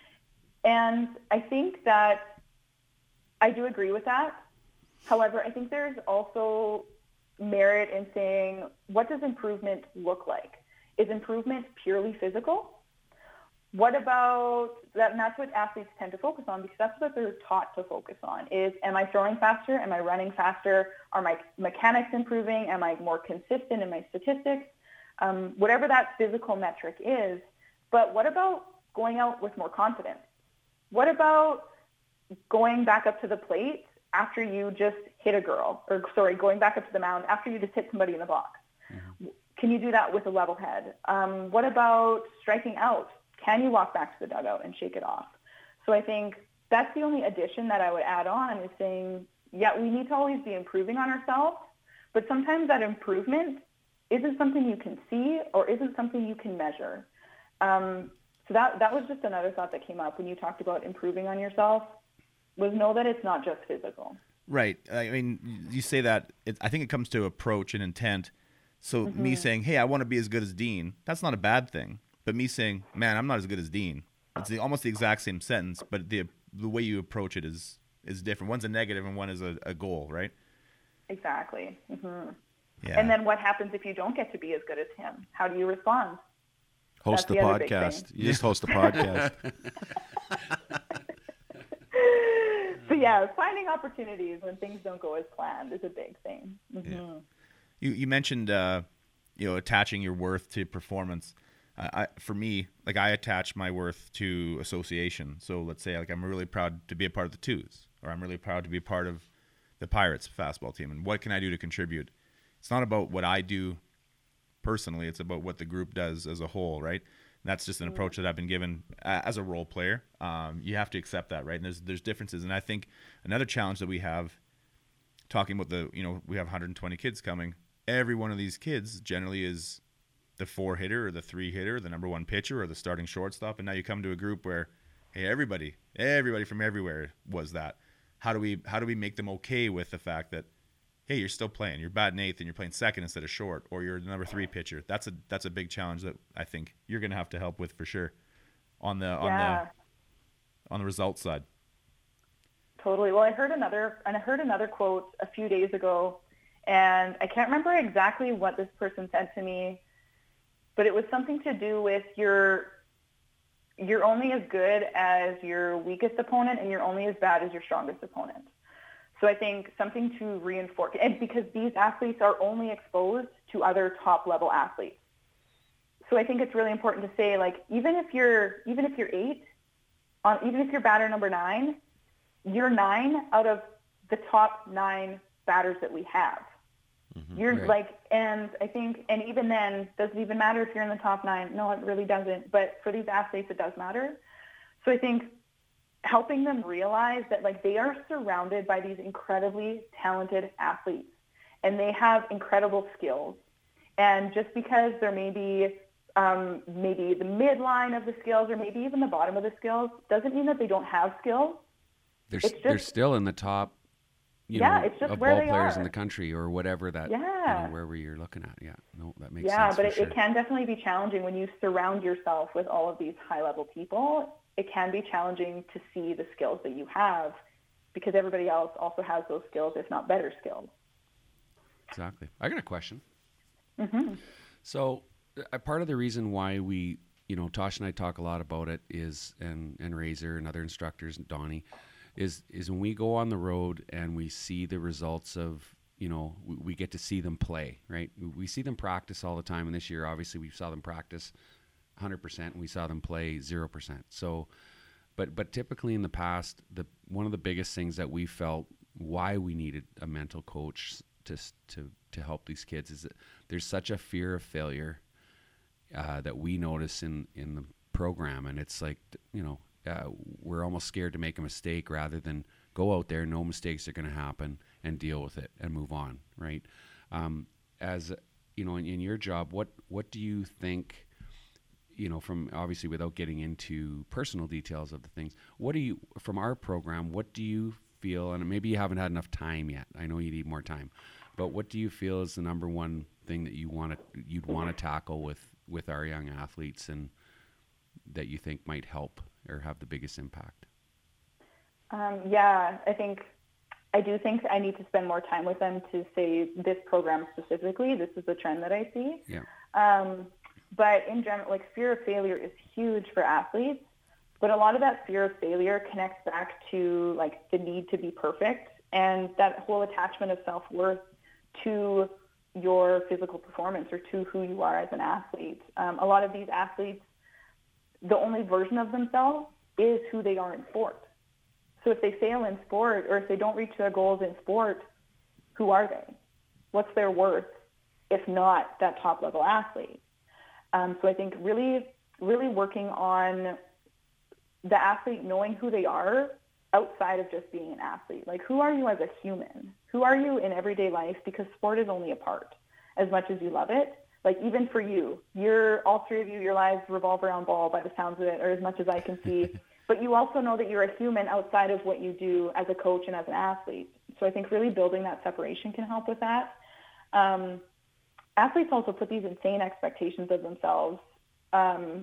And I think that I do agree with that. However, I think there's also merit in saying, what does improvement look like? Is improvement purely physical? What about that? And that's what athletes tend to focus on, because that's what they're taught to focus on is, am I throwing faster? Am I running faster? Are my mechanics improving? Am I more consistent in my statistics? Um, whatever that physical metric is. But what about going out with more confidence? What about going back up to the plate after you just hit a girl, or sorry, going back up to the mound after you just hit somebody in the box? Mm-hmm. Can you do that with a level head? Um, what about striking out? Can you walk back to the dugout and shake it off? So I think that's the only addition that I would add on, is saying, yeah, we need to always be improving on ourselves, but sometimes that improvement isn't something you can see or isn't something you can measure. Um, so that, that was just another thought that came up when you talked about improving on yourself, was know that it's not just physical. Right. I mean, you say that, it, I think it comes to approach and intent. So Mm-hmm. me saying, hey, I want to be as good as Dean, that's not a bad thing. But me saying, man, I'm not as good as Dean, it's the, almost the exact same sentence, but the the way you approach it is is different. One's a negative and one is a, a goal, right? Exactly. Mm-hmm. Yeah. And then what happens if you don't get to be as good as him? How do you respond? Host That's the the other big podcast. thing. You just host a podcast. So yeah, finding opportunities when things don't go as planned is a big thing. Mm-hmm. Yeah. You you mentioned uh, you know, attaching your worth to performance. Uh, I, for me, like I attach my worth to association. So let's say like I'm really proud to be a part of the Twos, or I'm really proud to be a part of the Pirates fastball team. And what can I do to contribute? It's not about what I do personally. It's about what the group does as a whole, right? And that's just an approach that I've been given uh, as a role player. Um, you have to accept that, right? And there's there's differences. And I think another challenge that we have, talking about the, you know, we have one hundred twenty kids coming. Every one of these kids generally is the four hitter or the three hitter, the number one pitcher or the starting shortstop. And now you come to a group where, hey, everybody, everybody from everywhere was that. How do we, how do we make them okay with the fact that, hey, you're still playing, you're batting eighth and you're playing second instead of short, or you're the number three pitcher? That's a, that's a big challenge that I think you're going to have to help with for sure on the, on Yeah. the, on the results side. Totally. Well, I heard another, and I heard another quote a few days ago, and I can't remember exactly what this person said to me, but it was something to do with your, you're only as good as your weakest opponent, and you're only as bad as your strongest opponent. So I think something to reinforce, and because these athletes are only exposed to other top level athletes. So I think it's really important to say, like, even if you're, even if you're eight, on, even if you're batter number nine, you're nine out of the top nine batters that we have. Mm-hmm. You're right. like, and I think, and even then, does it even matter if you're in the top nine? No, it really doesn't. But for these athletes, it does matter. So I think helping them realize that like they are surrounded by these incredibly talented athletes and they have incredible skills. And just because there may be um, maybe the midline of the skills or maybe even the bottom of the skills doesn't mean that they don't have skills. They're, just, they're still in the top, you yeah, know, it's just of where ball they players are. in the country or whatever that, yeah. you know, wherever you're looking at. Yeah, no, that makes yeah, sense. but for it, sure. it can definitely be challenging when you surround yourself with all of these high-level people. It can be challenging to see the skills that you have because everybody else also has those skills, if not better skills. Exactly. I got a question. Mm-hmm. So a part of the reason why we, you know, Tosh and I talk a lot about it is, and, and Razor and other instructors, Donnie, is, is when we go on the road and we see the results of, you know, we, we get to see them play, right? We, we see them practice all the time. And this year, obviously, we saw them practice one hundred percent and we saw them play zero percent. So, but, but typically in the past, the, one of the biggest things that we felt why we needed a mental coach to, to, to help these kids is that there's such a fear of failure uh, that we notice in, in the program. And it's like, you know, uh, we're almost scared to make a mistake rather than go out there, no mistakes are going to happen, and deal with it and move on, right? Um, as, you know, in, in your job, what, what do you think, you know, from obviously without getting into personal details of the things, what do you, from our program, what do you feel, and maybe you haven't had enough time yet, I know you need more time, but what do you feel is the number one thing that you want to, you'd want to tackle with, with our young athletes and that you think might help or have the biggest impact? Um, yeah, I think, I do think I need to spend more time with them to say this program specifically, this is the trend that I see. Yeah. Um, but in general, like fear of failure is huge for athletes, but a lot of that fear of failure connects back to like the need to be perfect and that whole attachment of self-worth to your physical performance or to who you are as an athlete. Um, a lot of these athletes, the only version of themselves is who they are in sport. So if they fail in sport or if they don't reach their goals in sport, who are they? What's their worth if not that top level athlete? Um, so I think really, really working on the athlete knowing who they are outside of just being an athlete. Like, who are you as a human? Who are you in everyday life? Because sport is only a part. As much as you love it, like even for you, you're all three of you, your lives revolve around ball by the sounds of it, or as much as I can see. But you also know that you're a human outside of what you do as a coach and as an athlete. So I think really building that separation can help with that. Um, athletes also put these insane expectations of themselves. Um,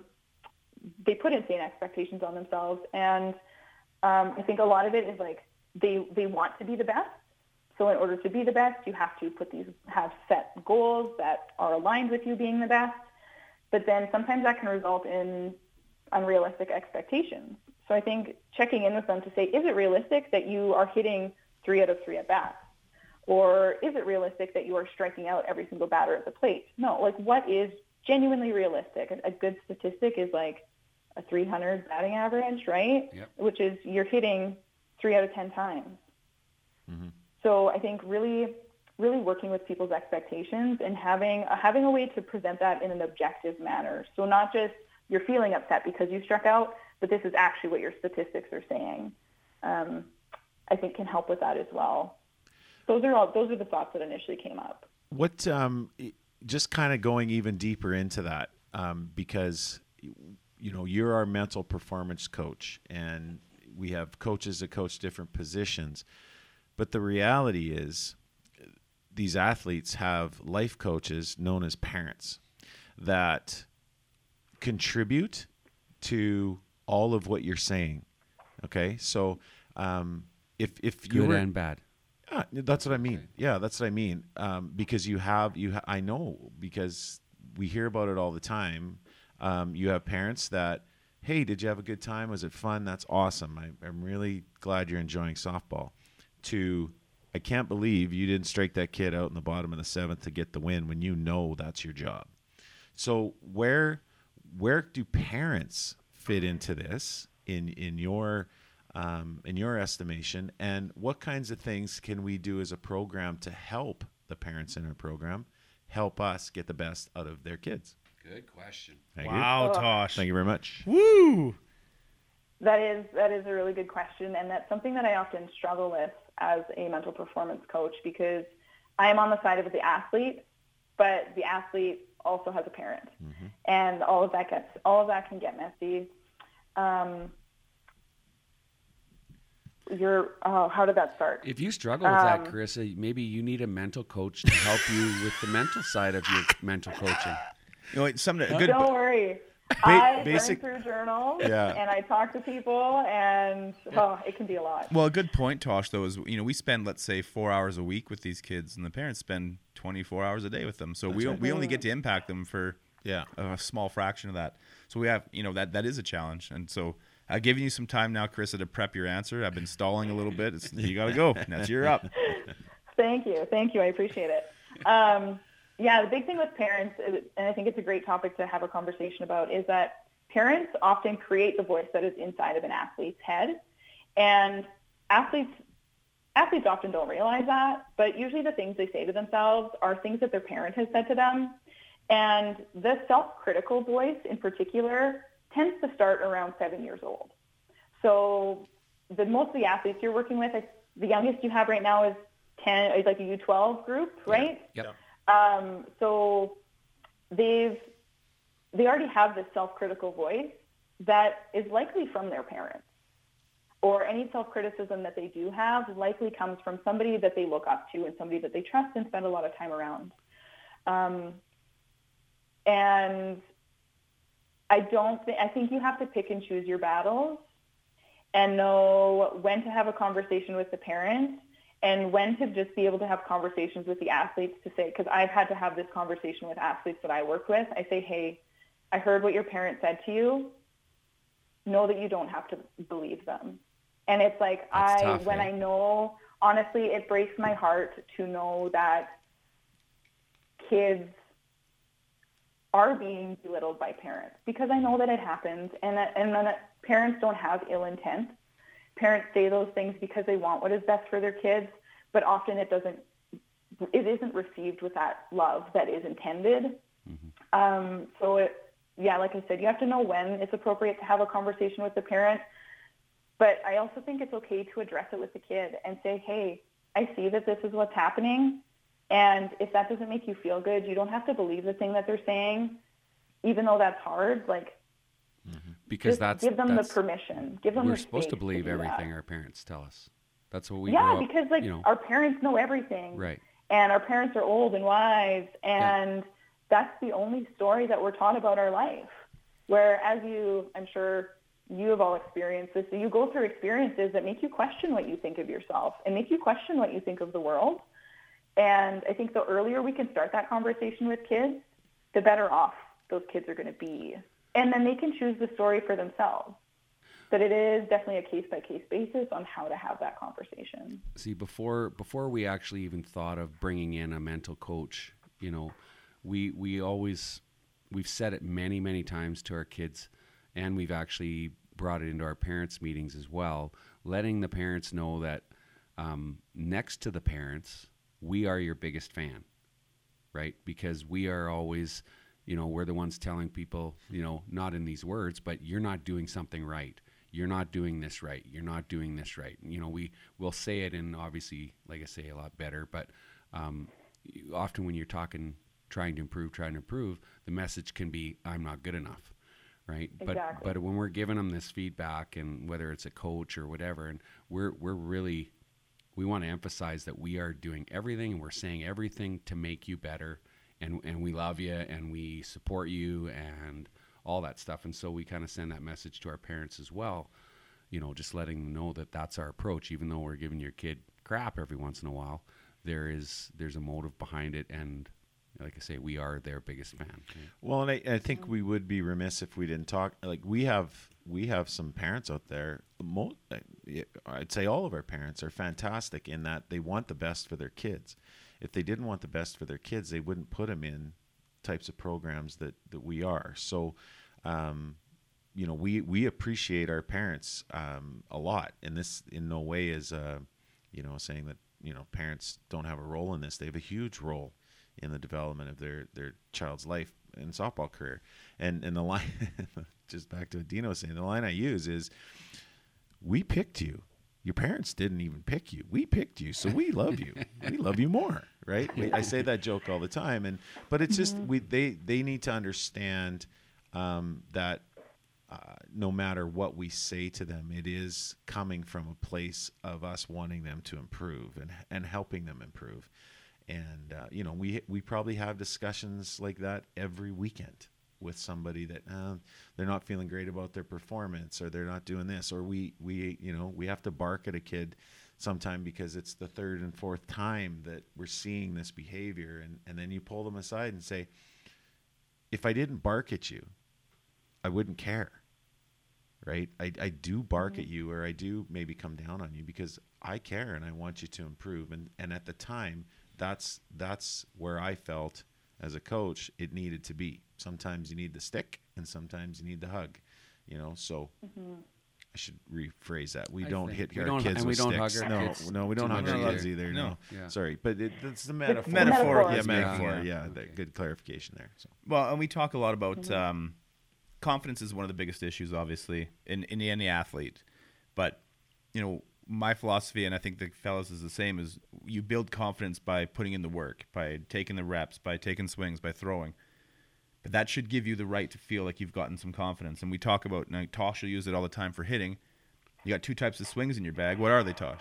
they put insane expectations on themselves. And um, I think a lot of it is like they, they want to be the best. So in order to be the best, you have to put these, have set goals that are aligned with you being the best. But then sometimes that can result in unrealistic expectations. So I think checking in with them to say, is it realistic that you are hitting three out of three at bats? Or is it realistic that you are striking out every single batter at the plate? No, like what is genuinely realistic? A good statistic is like a three hundred batting average, right? Yep. Which is you're hitting three out of ten times. Mm-hmm. So I think really, really working with people's expectations and having uh, having a way to present that in an objective manner. So not just you're feeling upset because you struck out, but this is actually what your statistics are saying. Um, I think can help with that as well. Those are all. Those are the thoughts that initially came up. What, um, just kind of going even deeper into that, um, because you know you're our mental performance coach, and we have coaches that coach different positions. But the reality is, these athletes have life coaches known as parents that contribute to all of what you're saying. Okay, so um, if if you good were, and bad. Yeah, that's what I mean. Yeah, that's what I mean. Um, because you have you, ha- I know because we hear about it all the time. Um, you have parents that, hey, did you have a good time? Was it fun? That's awesome. I, I'm really glad you're enjoying softball. To, I can't believe you didn't strike that kid out in the bottom of the seventh to get the win when you know that's your job. So where where do parents fit into this in in your um, in your estimation? And what kinds of things can we do as a program to help the parents in our program help us get the best out of their kids? Good question. Thank you. Wow, Oh. Tosh. Thank you very much. Woo! That is that is a really good question, and that's something that I often struggle with as a mental performance coach, because I am on the side of the athlete, but the athlete also has a parent, mm-hmm. and all of that gets all of that can get messy. Um, you're oh, how did that start? If you struggle with Um, that, Carissa, maybe you need a mental coach to help you with the mental side of your mental coaching. You know, it's something a good. Don't worry. I basic- burn through journals, Yeah. and I talk to people, and oh, it can be a lot. Well, a good point, Tosh, though, is, you know, we spend, let's say, four hours a week with these kids, and the parents spend twenty-four hours a day with them. So we right. we only get to impact them for Yeah. a small fraction of that. So we have, you know, that that is a challenge. And so I've given you some time now, Carissa, to prep your answer. I've been stalling a little bit. It's, you got to go. That's you're up. Thank you. Thank you. I appreciate it. Um, yeah, the big thing with parents, is- and I think it's a great topic to have a conversation about, is that parents often create the voice that is inside of an athlete's head. And athletes athletes often don't realize that, but usually the things they say to themselves are things that their parent has said to them. And the self-critical voice in particular tends to start around seven years old. So the most of the athletes you're working with, I, the youngest you have right now is ten, is like a U twelve group, right? Yep. Um, so they've they already have this self-critical voice that is likely from their parents, or any self-criticism that they do have likely comes from somebody that they look up to and somebody that they trust and spend a lot of time around. Um, and I don't think I think you have to pick and choose your battles, and know when to have a conversation with the parent and when to just be able to have conversations with the athletes to say, because I've had to have this conversation with athletes that I work with. I say, hey, I heard what your parent said to you. Know that you don't have to believe them. And it's like, That's I, tough, when eh? I know, honestly, it breaks my heart to know that kids are being belittled by parents, because I know that it happens, and that, and then that parents don't have ill intent. Parents say those things because they want what is best for their kids, but often it doesn't, it isn't received with that love that is intended. Mm-hmm. Um, so it, yeah, like I said, you have to know when it's appropriate to have a conversation with the parent, but I also think it's okay to address it with the kid and say, hey, I see that this is what's happening. And if that doesn't make you feel good, you don't have to believe the thing that they're saying, even though that's hard. Like, Because just that's give them the that's, permission. Give them we're the supposed to space believe do everything that. our parents tell us. That's what we Yeah, grew up, because like you know, our parents know everything, right. and our parents are old and wise, and Yeah. that's the only story that we're taught about our life. Where, as you, I'm sure you have all experienced this, so you go through experiences that make you question what you think of yourself and make you question what you think of the world. And I think the earlier we can start that conversation with kids, the better off those kids are going to be. And then they can choose the story for themselves. But it is definitely a case-by-case basis on how to have that conversation. See, before before we actually even thought of bringing in a mental coach, you know, we we always we've said it many many times to our kids, and we've actually brought it into our parents' meetings as well, letting the parents know that um, next to the parents, we are your biggest fan, right? Because we are always, you know, we're the ones telling people, you know, not in these words, but you're not doing something right. You're not doing this right. You're not doing this right. You know, we will say it, and obviously, like I say, a lot better. But um, often when you're talking, trying to improve, trying to improve, the message can be, "I'm not good enough," right? Exactly. But but when we're giving them this feedback, and whether it's a coach or whatever, and we're we're really we want to emphasize that we are doing everything, and we're saying everything to make you better, and and we love you, and we support you, and all that stuff. And so we kind of send that message to our parents as well, you know, just letting them know that that's our approach. Even though we're giving your kid crap every once in a while, there is there's a motive behind it, and like I say, we are their biggest fan. Well, and I, I think we would be remiss if we didn't talk. Like we have, we have some parents out there. Most, I'd say all of our parents are fantastic in that they want the best for their kids. If they didn't want the best for their kids, they wouldn't put them in types of programs that, that we are. So, um, you know, we we appreciate our parents um, a lot, and this in no way is, uh, you know, saying that you know parents don't have a role in this. They have a huge role in the development of their their child's life and softball career. And and the line, just back to what Dino was saying, the line I use is, "We picked you. Your parents didn't even pick you. We picked you, so we love you. We love you more." Right? We, I say that joke all the time, and but it's just we they they need to understand um, that uh, no matter what we say to them, it is coming from a place of us wanting them to improve and and helping them improve. And uh, you know, we we probably have discussions like that every weekend with somebody that uh, they're not feeling great about their performance, or they're not doing this, or we we you know we have to bark at a kid sometime because it's the third and fourth time that we're seeing this behavior, and and then you pull them aside and say, if I didn't bark at you, I wouldn't care, right? I, I do bark mm-hmm. at you, or I do maybe come down on you because I care and I want you to improve. And and at the time, that's that's where I felt as a coach it needed to be. Sometimes you need the stick, and sometimes you need the hug, you know. So mm-hmm. I should rephrase that. We I don't hit we our don't, kids and with we don't sticks. hug our no, kids no, we don't hug our either. kids either. No, no. Yeah. Sorry, but it, that's the metaphor. metaphor. Yeah, Yeah, metaphor. yeah. Yeah, Okay. good clarification there. So. Well, and we talk a lot about um, confidence is one of the biggest issues, obviously, in, in any athlete. But, you know, my philosophy, and I think the fellas is the same, is you build confidence by putting in the work, by taking the reps, by taking swings, by throwing. But that should give you the right to feel like you've gotten some confidence. And we talk about, now Tosh will use it all the time for hitting. You got two types of swings in your bag. What are they, Tosh?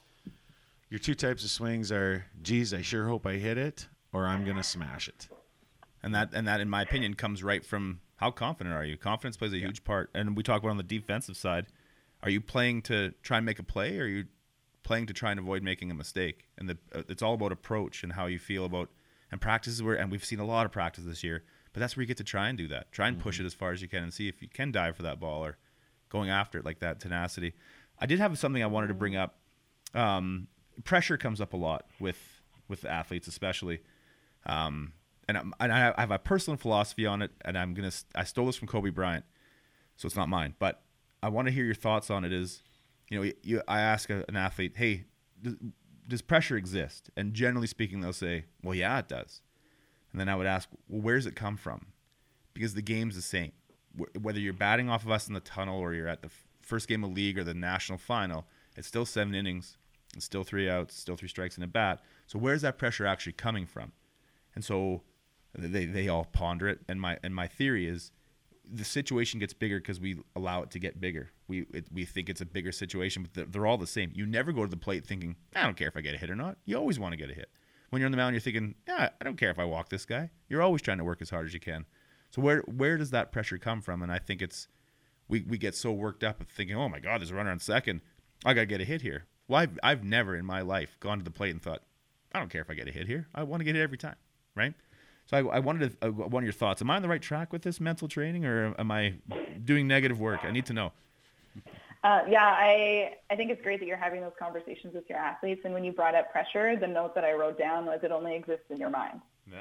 Your two types of swings are, geez, I sure hope I hit it, or I'm going to smash it. And that, and that, in my opinion, comes right from how confident are you? Confidence plays a yeah. huge part. And we talk about on the defensive side, are you playing to try and make a play, or are you playing to try and avoid making a mistake? And the, uh, it's all about approach and how you feel about, and practices where, and we've seen a lot of practice this year, but that's where you get to try and do that. Try and push Mm-hmm. it as far as you can and see if you can dive for that ball or going after it like that tenacity. I did have something I wanted to bring up. Um, pressure comes up a lot with with the athletes, especially. Um, and, I'm, and I have a personal philosophy on it, and I'm gonna I stole this from Kobe Bryant, so it's not mine. But I want to hear your thoughts on it. Is you know you, I ask a, an athlete, hey, does, does pressure exist? And generally speaking, they'll say, well, yeah, it does. And then I would ask, well, where does it come from? Because the game's the same. Whether you're batting off of us in the tunnel or you're at the first game of league or the national final, it's still seven innings, it's still three outs, still three strikes and a bat. So where's that pressure actually coming from? And so they they all ponder it. And my and my theory is the situation gets bigger because we allow it to get bigger. We it, we think it's a bigger situation, but they're, they're all the same. You never go to the plate thinking, I don't care if I get a hit or not. You always want to get a hit. When you're on the mound, you're thinking, yeah, I don't care if I walk this guy. You're always trying to work as hard as you can. So where where does that pressure come from? And I think it's we, we get so worked up thinking, oh my God, there's a runner on second. I gotta get a hit here. Well, I've I've never in my life gone to the plate and thought, I don't care if I get a hit here. I want to get it every time, right? So I, I wanted to, uh, one of your thoughts. Am I on the right track with this mental training, or am I doing negative work? I need to know. Uh, yeah, I I think it's great that you're having those conversations with your athletes. And when you brought up pressure, the note that I wrote down was it only exists in your mind.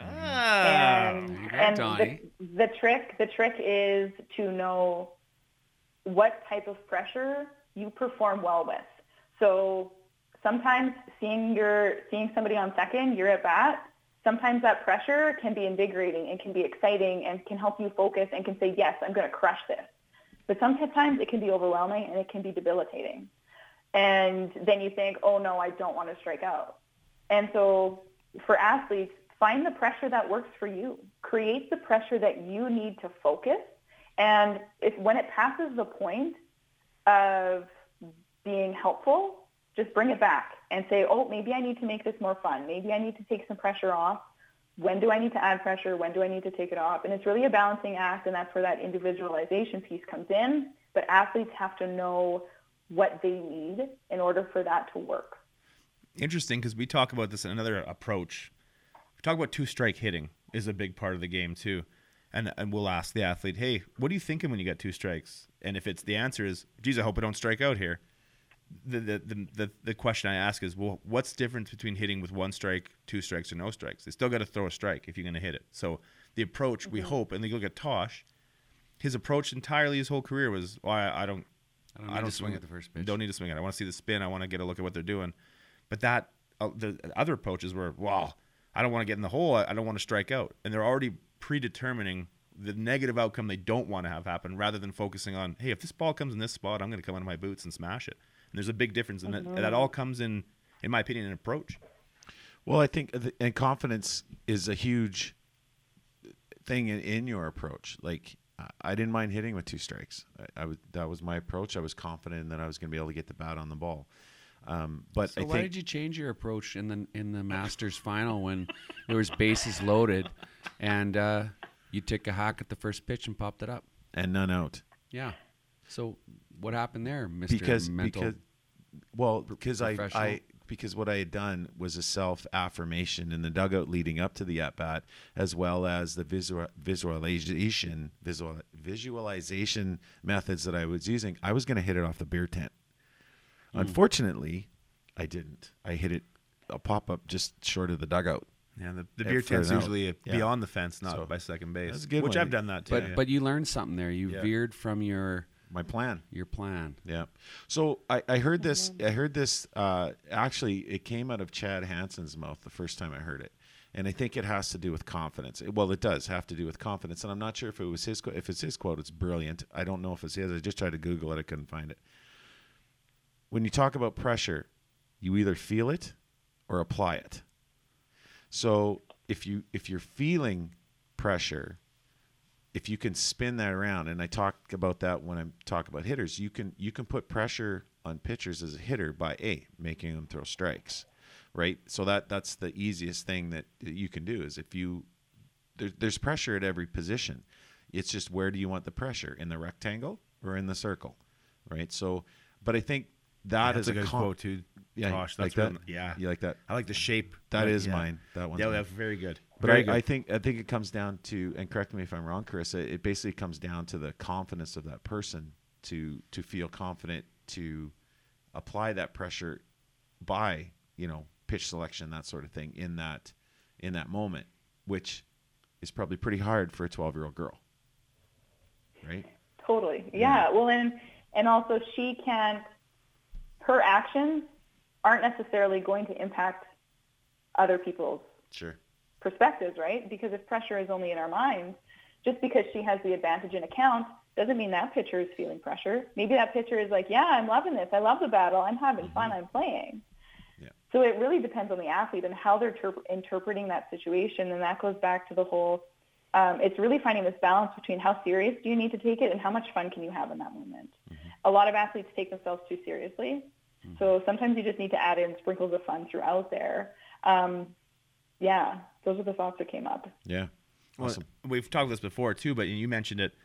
Ah, and there you go, and Donnie. the, the trick the trick is to know what type of pressure you perform well with. So sometimes seeing your seeing somebody on second, you're at bat, sometimes that pressure can be invigorating and can be exciting and can help you focus and can say, yes, I'm going to crush this. But sometimes it can be overwhelming and it can be debilitating. And then you think, oh no, I don't want to strike out. And so for athletes, find the pressure that works for you. Create the pressure that you need to focus. And if when it passes the point of being helpful, just bring it back and say, oh, maybe I need to make this more fun. Maybe I need to take some pressure off. When do I need to add pressure? When do I need to take it off? And it's really a balancing act, and that's where that individualization piece comes in. But athletes have to know what they need in order for that to work. Interesting, because we talk about this in another approach. We talk about two-strike hitting is a big part of the game too. And and we'll ask the athlete, hey, what are you thinking when you get two strikes? And if it's the answer is, geez, I hope I don't strike out here. The the, the the the question I ask is, well, what's the difference between hitting with one strike, two strikes, or no strikes? They still got to throw a strike if you're going to hit it. So the approach, mm-hmm. we hope, and they look at Tosh, his approach entirely his whole career was, well, I, I don't, I don't, I need don't to swing at the first pitch. Don't need to swing it. I want to see the spin. I want to get a look at what they're doing. But that uh, the other approaches were, well, I don't want to get in the hole. I, I don't want to strike out, and they're already predetermining the negative outcome they don't want to have happen, rather than focusing on, hey, if this ball comes in this spot, I'm going to come out of my boots and smash it. And there's a big difference, and mm-hmm. that, that all comes in, in my opinion, an approach. Well, I think, the, and confidence is a huge thing in, in your approach. Like, I didn't mind hitting with two strikes. I, I was that was my approach. I was confident that I was going to be able to get the bat on the ball. Um, but so I why think, did you change your approach in the in the Masters final when there was bases loaded and uh, you took a hack at the first pitch and popped it up and none out? Yeah. So what happened there, Mister Because Mental? because well because I, professional? I because what I had done was a self affirmation in the dugout leading up to the at bat, as well as the visual visualization visual visualization methods that I was using. I was going to hit it off the beer tent. Mm. Unfortunately, I didn't. I hit it a pop up just short of the dugout. Yeah, the, the beer for tent's an out. usually Yeah. beyond the fence, not So, by second base. that's a good which one. I've done that too. but yeah. but you learned something there. You Yeah. veered from your My plan. your plan. Yeah. So I, I heard this. I heard this. Uh, actually, it came out of Chad Hansen's mouth the first time I heard it, and I think it has to do with confidence. Well, it does have to do with confidence, and I'm not sure if it was his. If it's his quote, it's brilliant. I don't know if it's his. I just tried to Google it. I couldn't find it. When you talk about pressure, you either feel it or apply it. So if you if you're feeling pressure, if you can spin that around, and I talk about that when I talk about hitters, you can you can put pressure on pitchers as a hitter by a making them throw strikes, right? So that that's the easiest thing that you can do is if you there, there's pressure at every position. It's just where do you want the pressure, in the rectangle or in the circle, right? So, but I think that that's is a good com- quote too. Yeah, Gosh, like that's that. real- yeah, You like that? I like the shape. That Like, is yeah. mine. That one. Yeah, that's very good. But Very I, good. I think I think it comes down to, and correct me if I'm wrong, Carissa, it basically comes down to the confidence of that person to to feel confident to apply that pressure by, you know, pitch selection, that sort of thing in that in that moment, which is probably pretty hard for a twelve-year-old girl. Right? Totally. Yeah. Well, and and also she can't, her actions aren't necessarily going to impact other people's Sure. perspectives, right? Because if pressure is only in our minds, just because she has the advantage in account doesn't mean that pitcher is feeling pressure. Maybe that pitcher is like, yeah, I'm loving this. I love the battle. I'm having Mm-hmm. fun. I'm playing. Yeah. So it really depends on the athlete and how they're ter- interpreting that situation. And that goes back to the whole, um, it's really finding this balance between how serious do you need to take it and how much fun can you have in that moment. Mm-hmm. A lot of athletes take themselves too seriously. Mm-hmm. So sometimes you just need to add in sprinkles of fun throughout there. Um, yeah, those are the thoughts that came up. Yeah. Well, Awesome. we've talked this before too, but you mentioned it.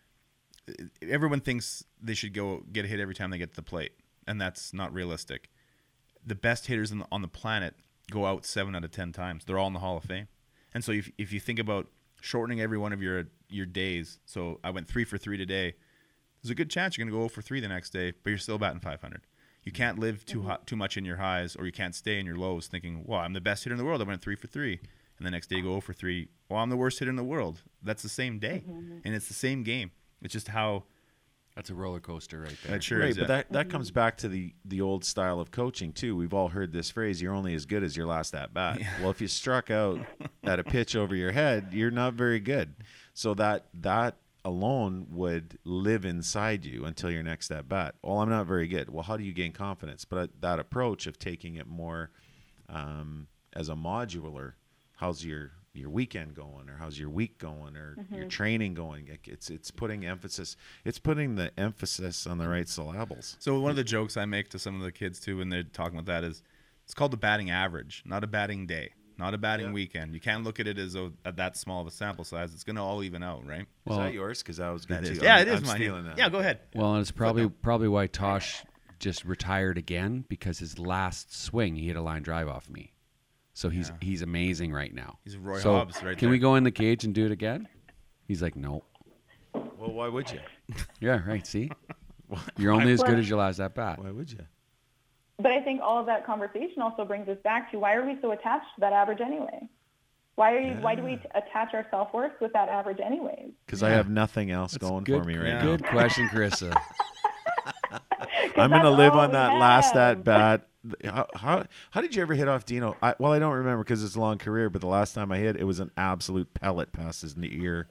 Everyone thinks they should go get a hit every time they get to the plate, and that's not realistic. The best hitters in the, on the planet go out seven out of ten times. They're all in the Hall of Fame, and so if if you think about shortening every one of your your days, so I went three for three today. There's a good chance you're going to go zero for three the next day, but you're still batting five hundred. You can't live too hot, too much in your highs, or you can't stay in your lows thinking, well, I'm the best hitter in the world. I went three for three. And the next day you go zero for three. Well, I'm the worst hitter in the world. That's the same day. Mm-hmm. And it's the same game. It's just how... That's a roller coaster right there. That sure right, is. but yeah. that, that comes back to the, the old style of coaching, too. We've all heard this phrase, you're only as good as your last at-bat. Yeah. Well, if you struck out at a pitch over your head, you're not very good. So that that alone would live inside you until your next at-bat. Well, I'm not very good. Well, how do you gain confidence? But that approach of taking it more um, as a modular, how's your your weekend going, or how's your week going, or mm-hmm. your training going? It's it's putting emphasis. It's putting the emphasis on the right syllables. So one of the jokes I make to some of the kids too when they're talking about that is, it's called the batting average, not a batting day, not a batting yeah. weekend. You can't look at it as a, at that small of a sample size. It's going to all even out, right? Well, is that yours? Because I was going to. Yeah, I'm, it is I'm mine. stealing that. Yeah, go ahead. Well, and it's probably probably why Tosh just retired again, because his last swing he hit a line drive off me. So he's Yeah. he's amazing right now. He's Roy so Hobbs right can there. we go in the cage and do it again? He's like, no. Well, why would you? Yeah, right. See, you're only as good as your last at bat. Why would you? But I think all of that conversation also brings us back to, why are we so attached to that average anyway? Why are you? Why do we t- attach our self worth with that average, anyways? Because I have nothing else going good, for me right yeah. now. Good question, Carissa. I'm going to that's live all on we that last have. at bat. How, how how did you ever hit off Dino? I, well, I don't remember because it's a long career, but the last time I hit, it was an absolute pellet past his ear.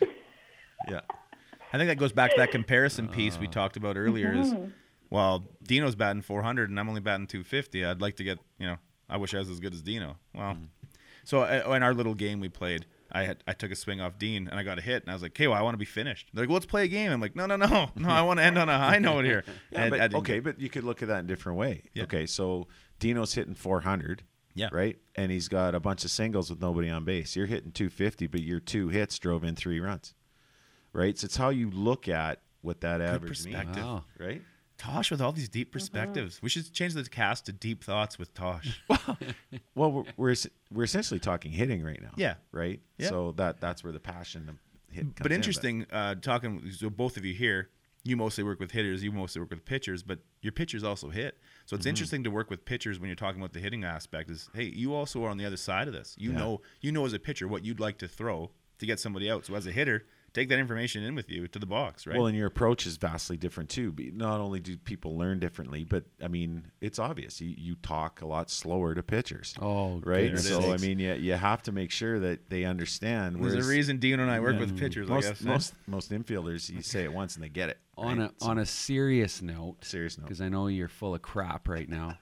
Yeah. I think that goes back to that comparison piece we talked about earlier. Is well, Dino's batting four hundred and I'm only batting two fifty. I'd like to get, you know, I wish I was as good as Dino. Well, Mm-hmm. so uh, in our little game we played, I had I took a swing off Dean and I got a hit and I was like, okay, well I want to be finished. They're like, well, let's play a game. I'm like, no, no, no, no, I want to end on a high note here. Yeah, And but, I didn't okay, get- but you could look at that in a different way. Yeah. Okay, so Dino's hitting four hundred. Yeah. Right? And he's got a bunch of singles with nobody on base. You're hitting two fifty, but your two hits drove in three runs. Right? So it's how you look at what that average means. perspective. Wow. Right? Tosh with all these deep perspectives. We should change the cast to Deep Thoughts with Tosh. Well, we're, we're es- we're essentially talking hitting right now. Yeah. Right? Yeah. So that that's where the passion of hit comes But in, interesting, uh, talking. So both of you here, you mostly work with hitters. You mostly work with pitchers, but your pitchers also hit. So it's interesting to work with pitchers when you're talking about the hitting aspect. Is hey, you also are on the other side of this. You Yeah. know, you know as a pitcher what you'd like to throw to get somebody out. So as a hitter, take that information in with you to the box, right? Well, and your approach is vastly different too. Be- Not only do people learn differently, but I mean, it's obvious. You, you talk a lot slower to pitchers. Oh, Right. goodness So I sakes. mean, you, you have to make sure that they understand. There's whereas a reason Dino and I work with pitchers. I most guess most most infielders, you say it once and they get it. on right? a So- on a serious note, Serious note. because I know you're full of crap right now.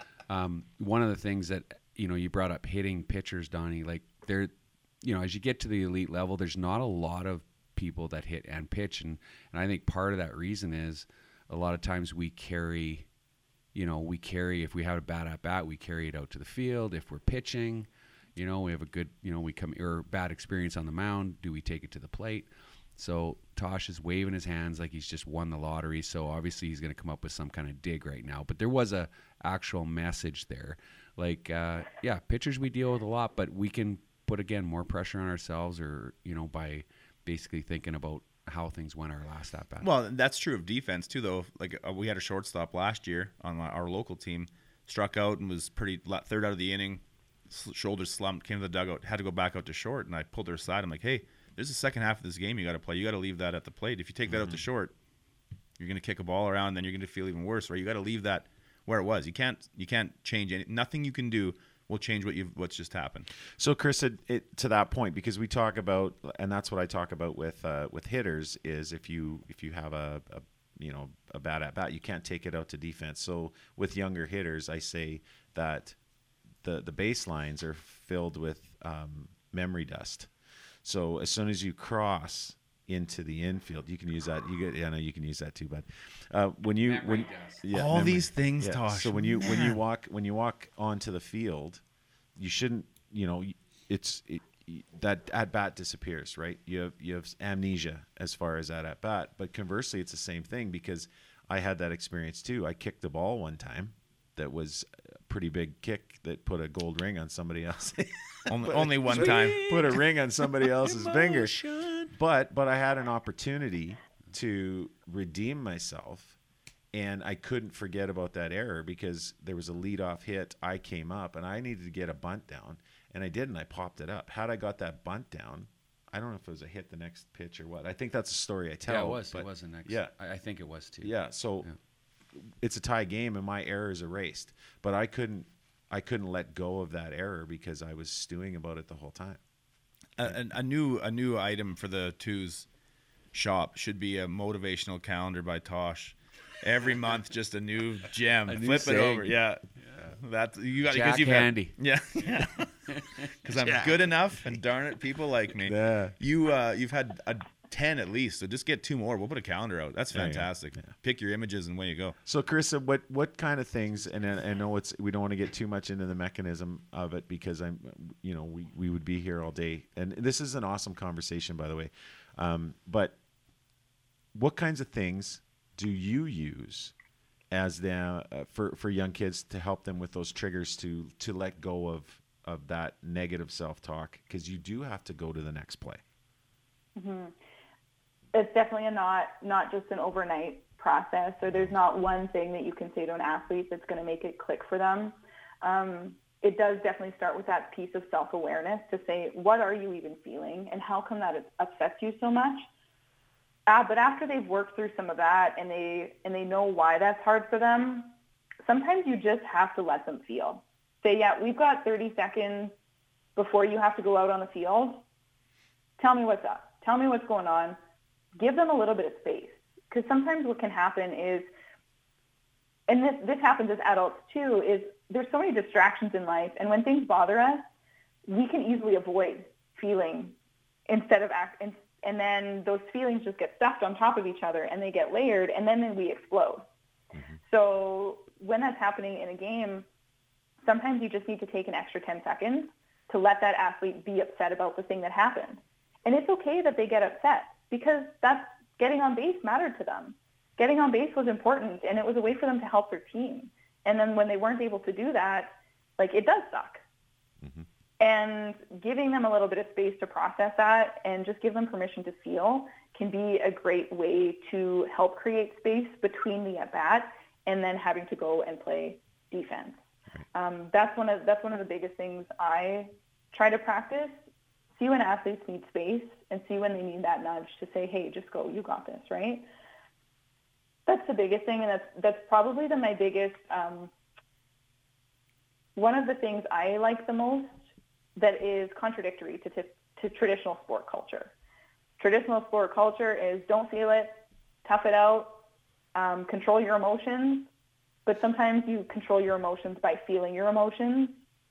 um, one of the things that you know you brought up hitting pitchers, Donnie. Like there, you know, as you get to the elite level, there's not a lot of people that hit and pitch, and and I think part of that reason is a lot of times we carry, you know, we carry if we have a bad at bat, we carry it out to the field. If we're pitching, you know, we have a good, you know, we come or bad experience on the mound. Do we take it to the plate? So Tosh is waving his hands like he's just won the lottery. So obviously he's going to come up with some kind of dig right now. But there was a actual message there. Like, uh, yeah, pitchers we deal with a lot, but we can put, again, more pressure on ourselves or, you know, by basically thinking about how things went our last at bat. Well, that's true of defense too, though. Like uh, we had a shortstop last year on my, our local team, struck out and was pretty la- third out of the inning, s- shoulders slumped, came to the dugout, had to go back out to short, and I pulled her aside. I'm like, hey, there's the second half of this game you got to play. You got to leave that at the plate. If you take that out to short, you're going to kick a ball around, and then you're going to feel even worse. Right? You got to leave that where it was. You can't you can't change any. Nothing you can do will change what you what's just happened. So, Chris, it, it, to that point, because we talk about, and that's what I talk about with uh, with hitters, is if you if you have a, a you know a bad at bat, you can't take it out to defense. So, with younger hitters, I say that the the baselines are filled with um, memory dust. So, as soon as you cross into the infield, you can use that. You get, yeah, no, you can use that too. But uh, when you Memory when dust. yeah, All memory- these things, yeah. Tosh. So when you when you walk when you walk onto the field, you shouldn't, you know, it's it, that at bat disappears, right? You have you have amnesia as far as that at bat, but conversely, it's the same thing because I had that experience too. I kicked the ball one time that was a pretty big kick that put a gold ring on somebody else. Only, only one time. Put a ring on somebody else's finger. But but I had an opportunity to redeem myself. And I couldn't forget about that error because there was a leadoff hit. I came up and I needed to get a bunt down, and I did, and I popped it up. Had I got that bunt down, I don't know if it was a hit the next pitch or what. I think that's a story I tell. yeah, it was. but It was the next. Yeah, I, I think it was too. yeah. So it's a tie game, and my error is erased. But I couldn't, I couldn't let go of that error because I was stewing about it the whole time. A, a, a new a new item for the Twos shop should be a motivational calendar by Tosh. Every month, just a new gem. A new Flip it saying. over. Yeah. That's you got Jack because you've Handy. Had, yeah. Because I'm good enough, and darn it, people like me. Yeah. You uh, you've had a ten at least, so just get two more. We'll put a calendar out. That's There you go. fantastic. Pick your images and away you go. So, Carissa, what what kind of things? And I I know it's we don't want to get too much into the mechanism of it because I'm, you know, we, we would be here all day. And this is an awesome conversation, by the way. Um, but what kinds of things do you use as the uh, for for young kids to help them with those triggers to to let go of of that negative self talk? Because you do have to go to the next play. Mm-hmm. It's definitely a not not just an overnight process. So there's not one thing that you can say to an athlete that's going to make it click for them. Um, it does definitely start with that piece of self-awareness to say, what are you even feeling and how come that it upsets you so much? Uh, but after they've worked through some of that and they and they know why that's hard for them, sometimes you just have to let them feel. Say, yeah, we've got thirty seconds before you have to go out on the field. Tell me what's up. Tell me what's going on. Give them a little bit of space. Because sometimes what can happen is, and this, this happens as adults too, is there's so many distractions in life. And when things bother us, we can easily avoid feeling instead of act. And, and then those feelings just get stuffed on top of each other and they get layered and then, then we explode. Mm-hmm. So when that's happening in a game, sometimes you just need to take an extra ten seconds to let that athlete be upset about the thing that happened. And it's okay that they get upset because that's getting on base mattered to them. Getting on base was important and it was a way for them to help their team. And then when they weren't able to do that, like it does suck. Mm-hmm. And giving them a little bit of space to process that and just give them permission to feel can be a great way to help create space between the at-bat and then having to go and play defense. Um, that's one of that's one of the biggest things I try to practice. See when athletes need space and see when they need that nudge to say, hey, just go, you got this, right? That's the biggest thing, and that's that's probably the, my biggest, um, one of the things I like the most that is contradictory to, to, to traditional sport culture. Traditional sport culture is don't feel it, tough it out, um, control your emotions, but sometimes you control your emotions by feeling your emotions.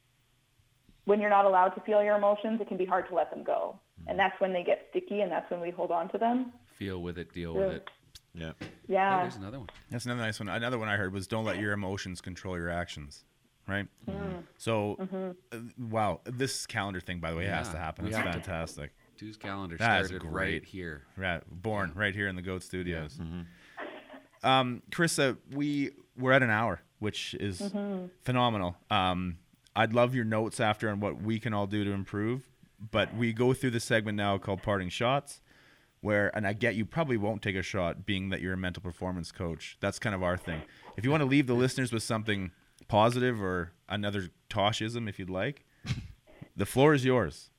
When you're not allowed to feel your emotions, it can be hard to let them go. And that's when they get sticky, and that's when we hold on to them. Feel with it, deal yeah. with it. Yeah. Yeah. Hey, there's another one. That's another nice one. Another one I heard was don't let your emotions control your actions. Right? Mm. So, Mm-hmm. uh, wow. This calendar thing, by the way, Yeah, has to happen. we It's have to- fantastic. Two's calendar That is started great. right here. Right, born right here in the Goat Studios. Yeah. Mm-hmm. Um, Carissa, we we're at an hour, which is Mm-hmm. phenomenal. Um, I'd love your notes after on what we can all do to improve. But we go through the segment now called Parting Shots, where, and I get you probably won't take a shot, being that you're a mental performance coach. That's kind of our thing. If you want to leave the listeners with something positive or another Toshism, if you'd like, the floor is yours.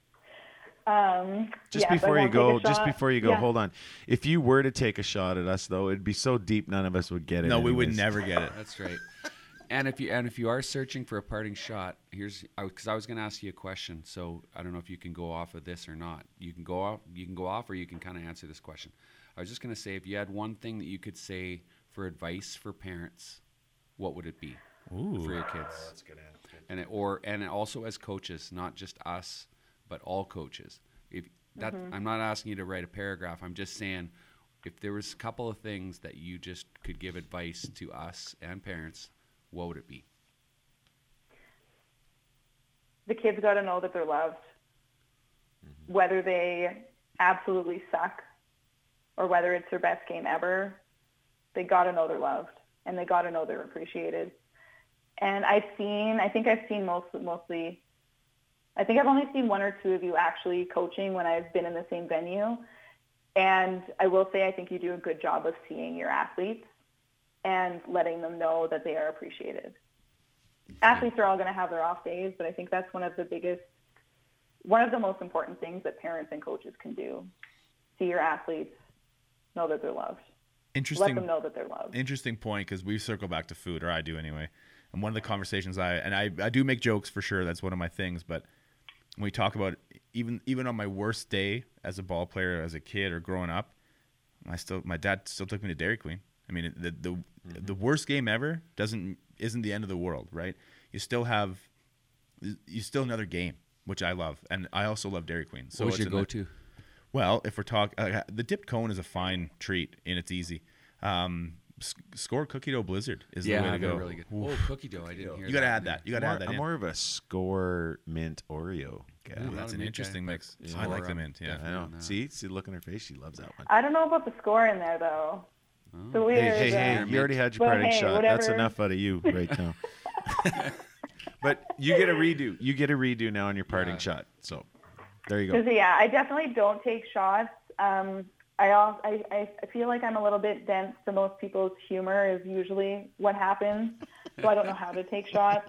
Um, Just yes, I before you won't take go, a just shot. before you go, Yeah. hold on. If you were to take a shot at us, though, it'd be so deep none of us would get it. No, we would anyways. never get it. That's right. And if you and if you are searching for a parting shot, here's because I, I was going to ask you a question. So I don't know if you can go off of this or not. You can go off. You can go off, or you can kind of answer this question. I was just going to say, if you had one thing that you could say for advice for parents, what would it be Ooh. for your kids? That's a good answer. And it, or and also as coaches, not just us, but all coaches. If that, Mm-hmm. I'm not asking you to write a paragraph. I'm just saying, if there was a couple of things that you just could give advice to us and parents, what would it be? The kids got to know that they're loved, mm-hmm. whether they absolutely suck or whether it's their best game ever. They got to know they're loved and they got to know they're appreciated. And I've seen, I think I've seen most, mostly, I think I've only seen one or two of you actually coaching when I've been in the same venue. And I will say, I think you do a good job of seeing your athletes and letting them know that they are appreciated. Athletes are all going to have their off days, but I think that's one of the biggest, one of the most important things that parents and coaches can do. See your athletes, know that they're loved. Interesting. Let them know that they're loved. Interesting point, because we circle back to food, or I do anyway. And one of the conversations I and I, I do make jokes for sure. That's one of my things. But when we talk about even even on my worst day as a ball player, as a kid or growing up, I still my dad still took me to Dairy Queen. I mean, the the mm-hmm. the worst game ever doesn't isn't the end of the world, right? You still have you still another game, which I love, and I also love Dairy Queen. So what was it's your an- go-to? Well, if we're talking, uh, the dipped cone is a fine treat and it's easy. Um, s- score cookie dough blizzard is Yeah, the way to they're go. really good. Oof. Oh, cookie dough! I didn't hear. You got to that add in there. that. You got to More, add that I'm in. more of a score mint Oreo guy. Ooh, Ooh, that's a an mint interesting guy. mix. Yeah. I like Or, the um, mint. Yeah. I know. Yeah. See, see, look in her face. She loves that one. I don't know about the score in there, though. Oh. So weird. Hey, hey, uh, hey! You already had your But parting hey, shot. That's whatever. enough out of you right now. But you get a redo. You get a redo now on your parting Yeah. shot. So there you go. Because yeah, I definitely don't take shots. Um, I, also, I I I feel like I'm a little bit dense to most people's humor is usually what happens. So I don't know how to take shots.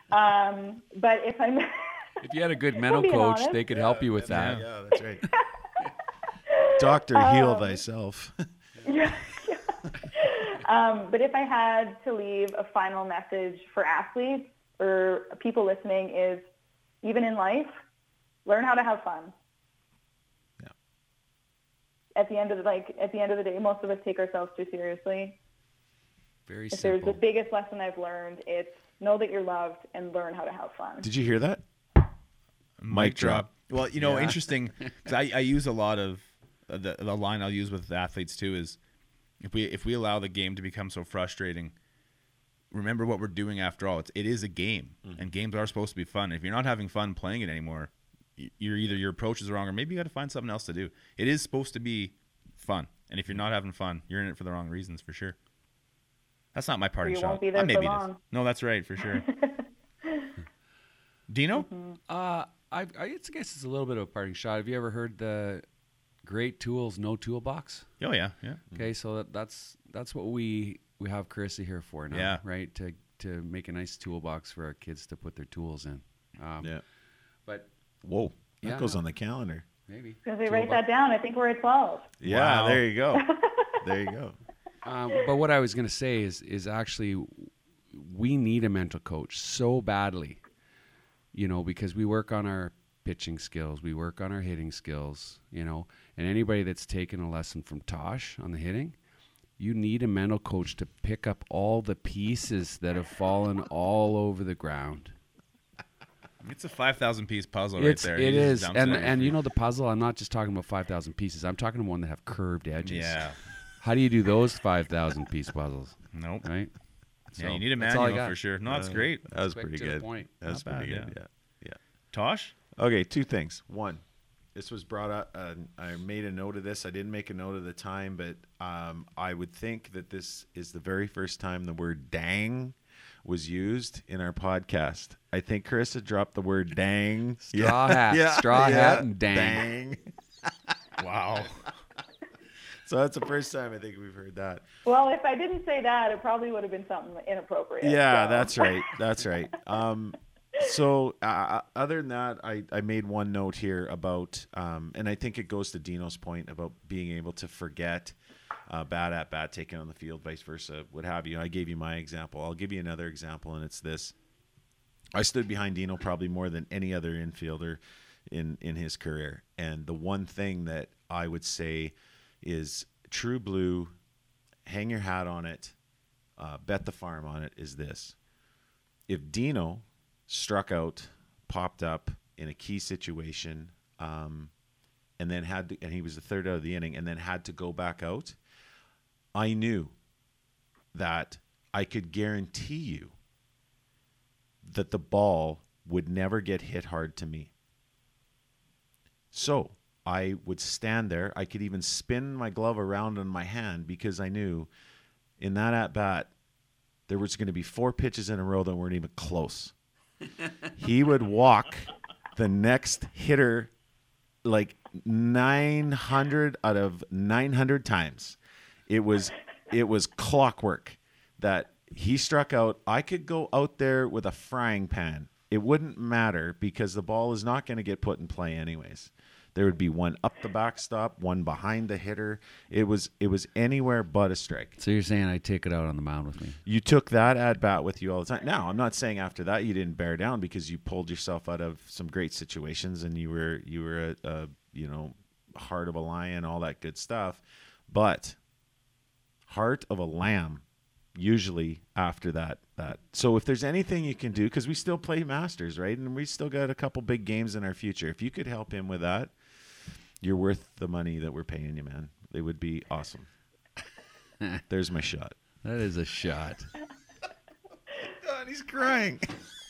Um, but if I'm If you had a good mental being coach, honest. they could help you with that. Yeah, that's right. Doctor, heal thyself. yeah, yeah. Um, but if I had to leave a final message for athletes or people listening, is even in life, learn how to have fun. Yeah. At the end of the, like at the end of the day, most of us take ourselves too seriously. Very If simple. there's the biggest lesson I've learned, it's know that you're loved and learn how to have fun. Did you hear that? Mic drop. Well, you know, Yeah. interesting, because I, I use a lot of uh, the the line I'll use with athletes too is if we if we allow the game to become so frustrating, remember what we're doing after all. It's it is a game, Mm-hmm. and games are supposed to be fun. If you're not having fun playing it anymore, y- you're either your approach is wrong or maybe you got to find something else to do. It is supposed to be fun, and if you're not having fun, you're in it for the wrong reasons for sure. That's not my parting you shot. won't be there Uh, maybe for it is. long. No, that's right for sure. Dino? Uh, I, I it's- I guess it's a little bit of a parting shot. Have you ever heard the great tools, no toolbox? Oh yeah, yeah. Okay, so that, that's that's what we we have Carissa here for now, Yeah. right? To to make a nice toolbox for our kids to put their tools in. Um, Yeah. But Whoa. That Yeah, goes no. on the calendar. maybe. Because they write Toolbox. that down. I think we're at twelve. Yeah, Wow. there you go. There you go. Um, but what I was going to say is is actually we need a mental coach so badly, you know, because we work on our pitching skills, we work on our hitting skills, you know, and anybody that's taken a lesson from Tosh on the hitting, you need a mental coach to pick up all the pieces that have fallen all over the ground. It's a five thousand piece puzzle It's, right there. it He just is, dumps and it on and you. you know the puzzle. I'm not just talking about five thousand pieces. I'm talking about one that have curved edges. Yeah. How do you do those five thousand piece puzzles? Nope. Right. Yeah, So, you need a that's all I manual got. for sure. No, that's Uh, great. That was Quick pretty to the good. point. That was Not pretty bad, good. Yeah. Yeah. Tosh? Okay, two things. One, this was brought up. Uh, I made a note of this. I didn't make a note of the time, but um, I would think that this is the very first time the word dang was used in our podcast. I think Carissa dropped the word dang. Straw hat. Straw hat and dang. Dang. Wow. So that's the first time I think we've heard that. Well, if I didn't say that, it probably would have been something inappropriate. Yeah, so. that's right. That's right. Um, so uh, other than that, I, I made one note here about, um, and I think it goes to Dino's point about being able to forget uh, bad at bat taken on the field, vice versa, what have you. I gave you my example. I'll give you another example, and it's this. I stood behind Dino probably more than any other infielder in, in his career. And the one thing that I would say is true blue, hang your hat on it, uh, bet the farm on it, is this. If Dino struck out, popped up in a key situation, um, and then had to, and he was the third out of the inning, and then had to go back out, I knew that I could guarantee you that the ball would never get hit hard to me. So I would stand there. I could even spin my glove around on my hand because I knew in that at bat there was going to be four pitches in a row that weren't even close. He would walk the next hitter like nine hundred out of nine hundred times. It was it was clockwork that he struck out. I could go out there with a frying pan. It wouldn't matter because the ball is not going to get put in play anyways. There would be one up the backstop, one behind the hitter. It was it was anywhere but a strike. So you're saying I take it out on the mound with me? You took that at bat with you all the time. Now, I'm not saying after that you didn't bear down because you pulled yourself out of some great situations and you were you were a, a you know heart of a lion, all that good stuff. But heart of a lamb, usually after that that. So if there's anything you can do, because we still play Masters, right, and we still got a couple big games in our future. If you could help him with that, you're worth the money that we're paying you, man. It would be awesome. There's my shot. That is a shot. God, he's crying.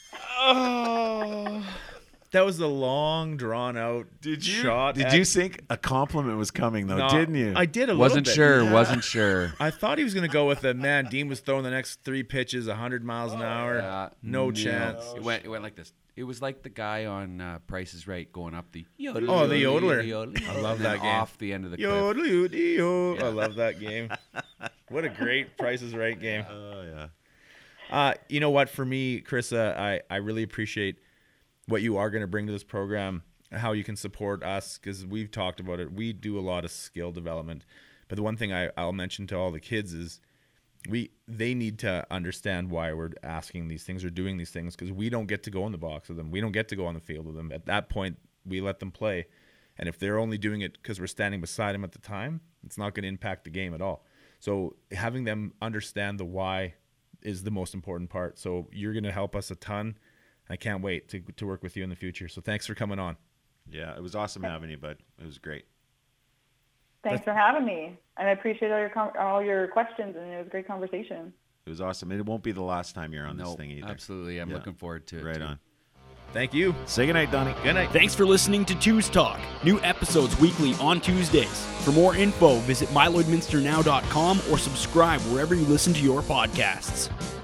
Oh, that was a long, drawn out Did you shot. Did at- you think a compliment was coming though? No, Didn't you? I did a little Wasn't bit. sure. Yeah. Wasn't sure. I thought he was going to go with the man. Dean was throwing the next three pitches, one hundred miles an hour. Uh, no chance. It went. It went like this. It was like the guy on uh, Price is Right going up the. Oh, the yodeler. I love and that then game. Off the end of the cliff. Yo, yo, yo. I love that game. What a great Price is Right game. Oh yeah. Uh, you know what? For me, Carissa, I, I really appreciate what you are going to bring to this program, how you can support us, because we've talked about it. We do a lot of skill development. But the one thing I, I'll mention to all the kids is we they need to understand why we're asking these things or doing these things, because we don't get to go in the box with them. We don't get to go on the field with them. At that point, we let them play. And if they're only doing it because we're standing beside them at the time, it's not going to impact the game at all. So having them understand the why is the most important part. So you're going to help us a ton. I can't wait to to work with you in the future. So thanks for coming on. Yeah, it was awesome having you, bud. It was great. Thanks for having me. And I appreciate all your com- all your questions, and it was a great conversation. It was awesome. And it won't be the last time you're on No, this thing either. absolutely. I'm Yeah. looking forward to it. Right too. on. Thank you. Say goodnight, Donnie. Good night. Thanks for listening to Tues Talk. New episodes weekly on Tuesdays. For more info, visit my lloyd minster now dot com or subscribe wherever you listen to your podcasts.